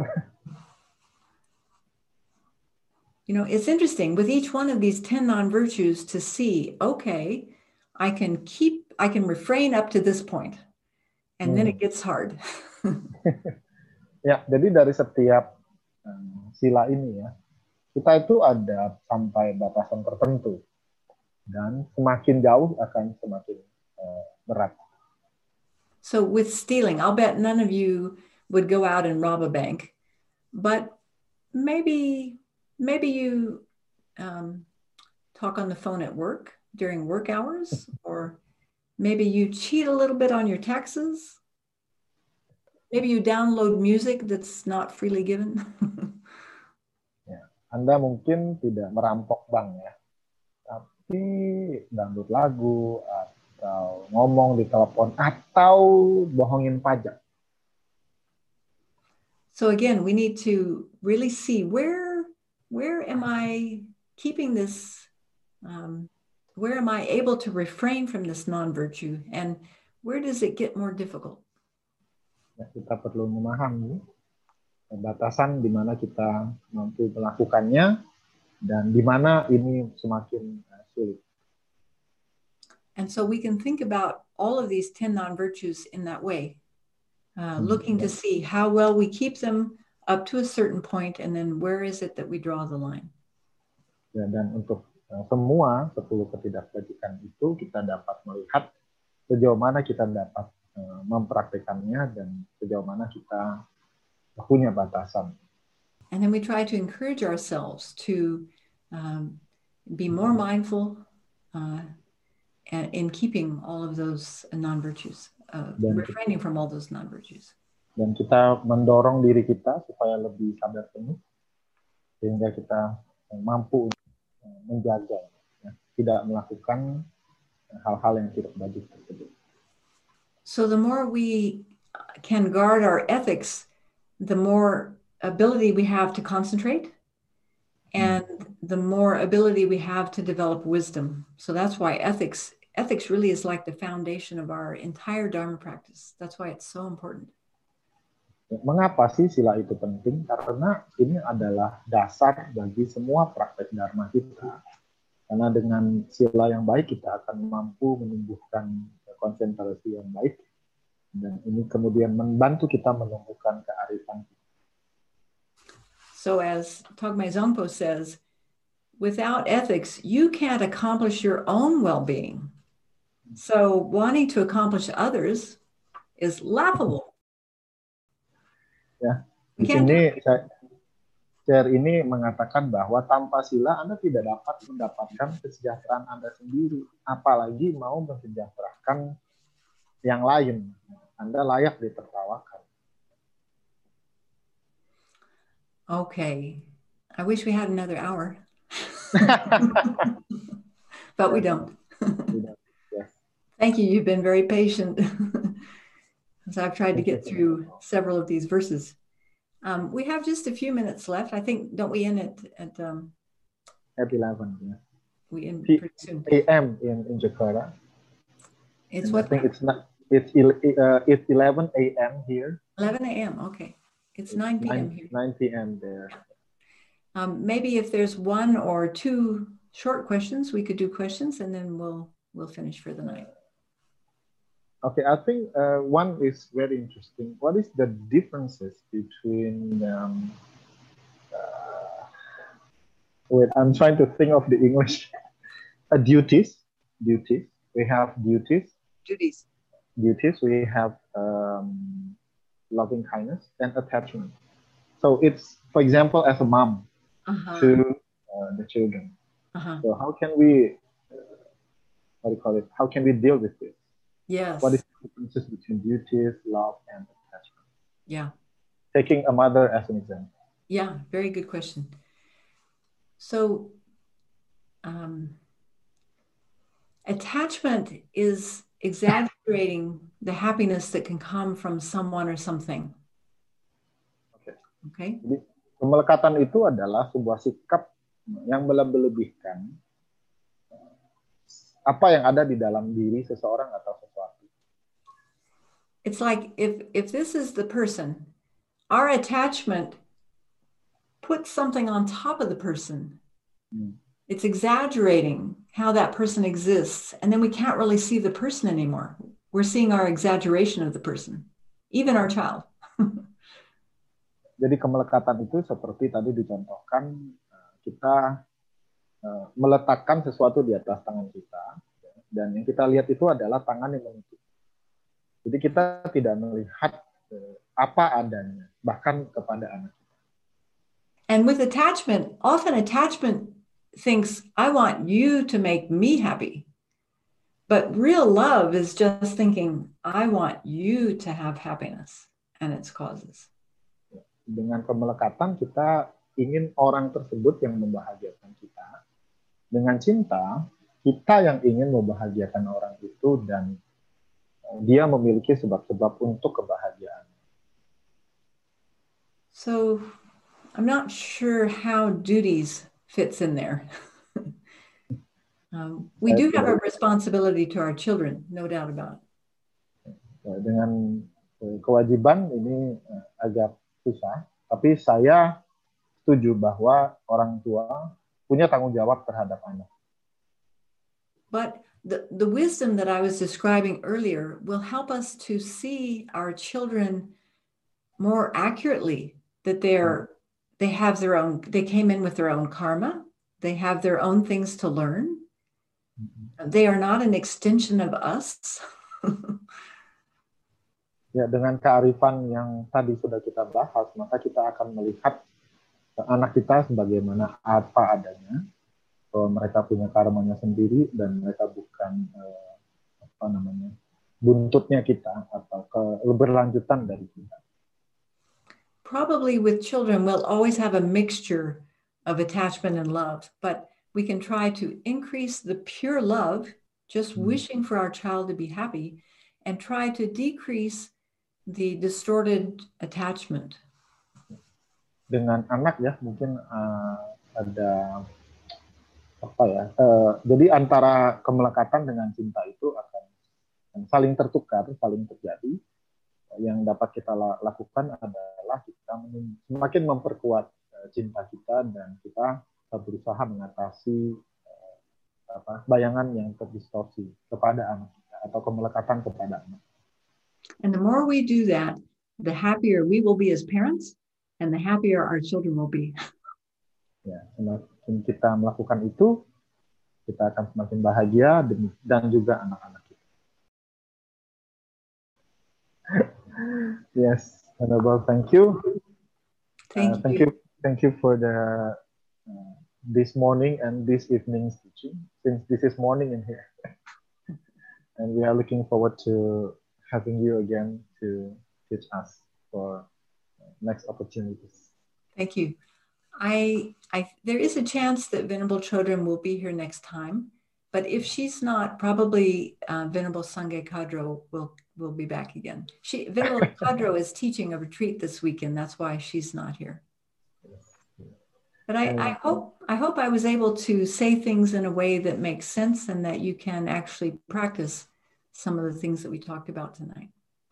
Speaker 2: You know, it's interesting with each one of these ten non-virtues to see, okay, I can keep, I can refrain up to this point, and then it gets hard.
Speaker 4: Ya, jadi dari setiap um, sila ini ya, kita itu ada sampai batasan tertentu, dan semakin jauh akan semakin uh, berat.
Speaker 2: So with stealing, I'll bet none of you would go out and rob a bank, but maybe maybe you um, talk on the phone at work during work hours, or maybe you cheat a little bit on your taxes. Maybe you download music that's not freely given.
Speaker 4: Ya, Anda mungkin tidak merampok bank ya, tapi download lagu atau ngomong di telepon atau bohongin pajak.
Speaker 2: So again, we need to really see where where am I keeping this, um, where am I able to refrain from this non-virtue, and where does it get more difficult?
Speaker 4: Ya, kita perlu memahami batasan di mana kita mampu melakukannya dan di mana ini semakin uh, sulit.
Speaker 2: And so we can think about all of these ten non-virtues in that way, uh,
Speaker 4: Hmm.
Speaker 2: looking to see how well we keep them up to a certain point, and then where is it that we draw the line.
Speaker 4: Ya, dan untuk uh, semua sepuluh ketidakbajikan itu kita dapat melihat sejauh mana kita dapat uh, mempraktekannya dan sejauh mana kita punya batasan.
Speaker 2: And then we try to encourage ourselves to um, be more mindful uh, in keeping all of those non-virtues, uh,
Speaker 4: Dan-
Speaker 2: refraining from all those non-virtues.
Speaker 4: Dan kita mendorong diri kita supaya lebih sadar penuh sehingga kita uh, mampu uh, menjaga, ya, tidak melakukan hal-hal yang tidak baik tersebut.
Speaker 2: So the more we can guard our ethics, the more ability we have to concentrate, and the more ability we have to develop wisdom. So that's why ethics ethics really is like the foundation of our entire Dharma practice. That's why it's so important.
Speaker 4: Mengapa sih sila itu penting? Karena ini adalah dasar bagi semua praktek Dharma kita. Karena dengan sila yang baik kita akan mampu menumbuhkan konsentrasi yang baik, dan ini kemudian membantu kita menumbuhkan kearifan.
Speaker 2: So as Togme Zongpo says, without ethics, you can't accomplish your own well-being. So wanting to accomplish others is laughable.
Speaker 4: Ya,
Speaker 2: We
Speaker 4: di
Speaker 2: can't do
Speaker 4: sini
Speaker 2: it.
Speaker 4: saya share ini mengatakan bahwa tanpa sila Anda tidak dapat mendapatkan kesejahteraan Anda sendiri, apalagi mau mensejahterakan yang lain. Anda layak ditertawakan.
Speaker 2: Okay. I wish we had another hour. But we don't.
Speaker 4: Yes.
Speaker 2: Thank you. You've been very patient as I've tried to get through several of these verses. Um, we have just a few minutes left. I think, don't we end at, at um,
Speaker 4: At eleven, yeah.
Speaker 2: we end
Speaker 4: P-
Speaker 2: pretty soon.
Speaker 4: A M in, in Jakarta.
Speaker 2: It's
Speaker 4: And
Speaker 2: what,
Speaker 4: I think it's not. It's il- uh, it's eleven A M here.
Speaker 2: eleven A M. Okay. It's nine P M here.
Speaker 4: nine P M there.
Speaker 2: Um, maybe if there's one or two short questions, we could do questions, and then we'll we'll finish for the night.
Speaker 4: Okay, I think uh, one is very interesting. What is the differences between um, uh, wait, I'm trying to think of the English. Uh, duties, duties. We have duties.
Speaker 2: Duties.
Speaker 4: Duties. We have um, loving kindness and attachment. So it's, for example, as a mom
Speaker 2: Uh-huh.
Speaker 4: to uh, the children.
Speaker 2: Uh-huh.
Speaker 4: So how can we, uh, what do you call it? How can we deal with this?
Speaker 2: Yes.
Speaker 4: What is the differences between duties, love, and attachment?
Speaker 2: Yeah.
Speaker 4: Taking a mother as an example.
Speaker 2: Yeah, very good question. So um, attachment is exaggerating the happiness that can come from someone or something.
Speaker 4: Okay.
Speaker 2: Okay.
Speaker 4: Jadi kemelekatan itu adalah sebuah sikap yang melebih-lebihkan apa yang ada di dalam diri seseorang atau sesuatu.
Speaker 2: It's like if if this is the person, our attachment puts something on top of the person.
Speaker 4: Hmm.
Speaker 2: It's exaggerating how that person exists, and then we can't really see the person anymore. We're seeing our exaggeration of the person, even our child.
Speaker 4: Jadi kemelekatan itu seperti tadi dicontohkan, kita meletakkan sesuatu di atas tangan kita, dan yang kita lihat itu adalah tangan yang menutup. Jadi kita tidak melihat apa adanya, bahkan kepada anak kita.
Speaker 2: And with attachment, often attachment thinks, I want you to make me happy. But real love is just thinking, I want you to have happiness and its causes.
Speaker 4: Dengan kemelekatan kita ingin orang tersebut yang membahagiakan kita. Dengan cinta, kita yang ingin membahagiakan orang itu dan dia memiliki sebab-sebab untuk kebahagiaan.
Speaker 2: So, I'm not sure how duties fits in there. um, we do have a responsibility to our children, no doubt about it.
Speaker 4: Dengan kewajiban ini agak susah, tapi saya setuju bahwa orang tua punya tanggung jawab terhadap anak.
Speaker 2: But the, the wisdom that I was describing earlier will help us to see our children more accurately, that they're they have their own, they came in with their own karma, they have their own things to learn. Mm-hmm. They are not an extension of us.
Speaker 4: Ya, dengan kearifan yang tadi sudah kita bahas, maka kita akan melihat anak kita sebagaimana apa adanya, bahwa mereka punya karmanya sendiri dan mereka bukan eh, apa namanya buntutnya kita atau keberlanjutan dari kita.
Speaker 2: Probably with children, we'll always have a mixture of attachment and love, but we can try to increase the pure love, just hmm. wishing for our child to be happy, and try to decrease the distorted attachment.
Speaker 4: Dengan anak ya, mungkin uh, ada apa ya? Uh, jadi antara kemelekatan dengan cinta itu akan saling tertukar, saling terjadi. Yang dapat kita lakukan adalah kita semakin memperkuat cinta kita dan kita berusaha mengatasi apa, bayangan yang terdistorsi kepada anak kita atau kemelekatan kepada anak.
Speaker 2: And the more we do that, the happier we will be as parents, and the happier our children will be.
Speaker 4: Ya, semakin kita melakukan itu, kita akan semakin bahagia dan juga anak-anak kita. Yes, Honorable, thank you.
Speaker 2: Thank
Speaker 4: uh, thank
Speaker 2: you.
Speaker 4: you. Thank you for the uh, this morning and this evening's teaching. Since this is morning in here, and we are looking forward to having you again to teach us for next opportunities.
Speaker 2: Thank you. I, I, there is a chance that Venerable Chodron will be here next time, but if she's not, probably uh, Venerable Sangye Kadro will will be back again. She, Venerable Kadro is teaching a retreat this weekend. That's why she's not here. But I, I hope I hope I was able to say things in a way that makes sense and that you can actually practice some of the things that we talked about tonight.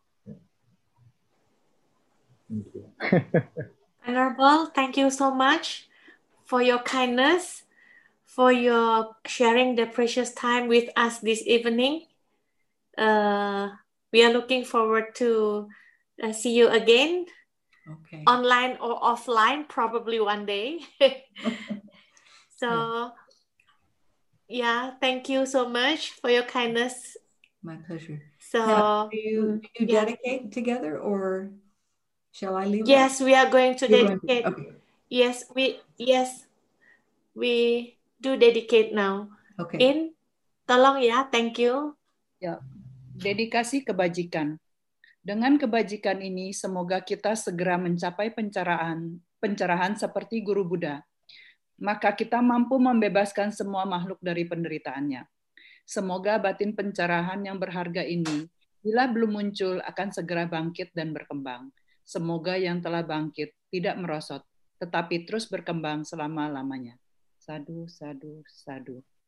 Speaker 4: Thank you.
Speaker 1: Honorable, thank you so much for your kindness, for your sharing the precious time with us this evening. Uh, we are looking forward to uh, see you again, okay, online or offline, probably one day. So, yeah. yeah, thank you so much for your kindness.
Speaker 2: My pleasure.
Speaker 1: So,
Speaker 2: now, do you, do you
Speaker 1: yeah.
Speaker 2: dedicate together or? Shall I leave?
Speaker 1: Yes, we are going to
Speaker 2: You're going to-
Speaker 1: dedicate.
Speaker 2: okay.
Speaker 1: Yes, we yes we do dedicate now.
Speaker 2: Okay.
Speaker 1: In, tolong ya, thank you.
Speaker 3: Ya, dedikasi kebajikan. Dengan kebajikan ini, semoga kita segera mencapai pencerahan, pencerahan seperti Guru Buddha. Maka kita mampu membebaskan semua makhluk dari penderitaannya. Semoga batin pencerahan yang berharga ini, bila belum muncul, akan segera bangkit dan berkembang. Semoga yang telah bangkit tidak merosot, tetapi terus berkembang selama-lamanya. Sadu, sadu, sadu.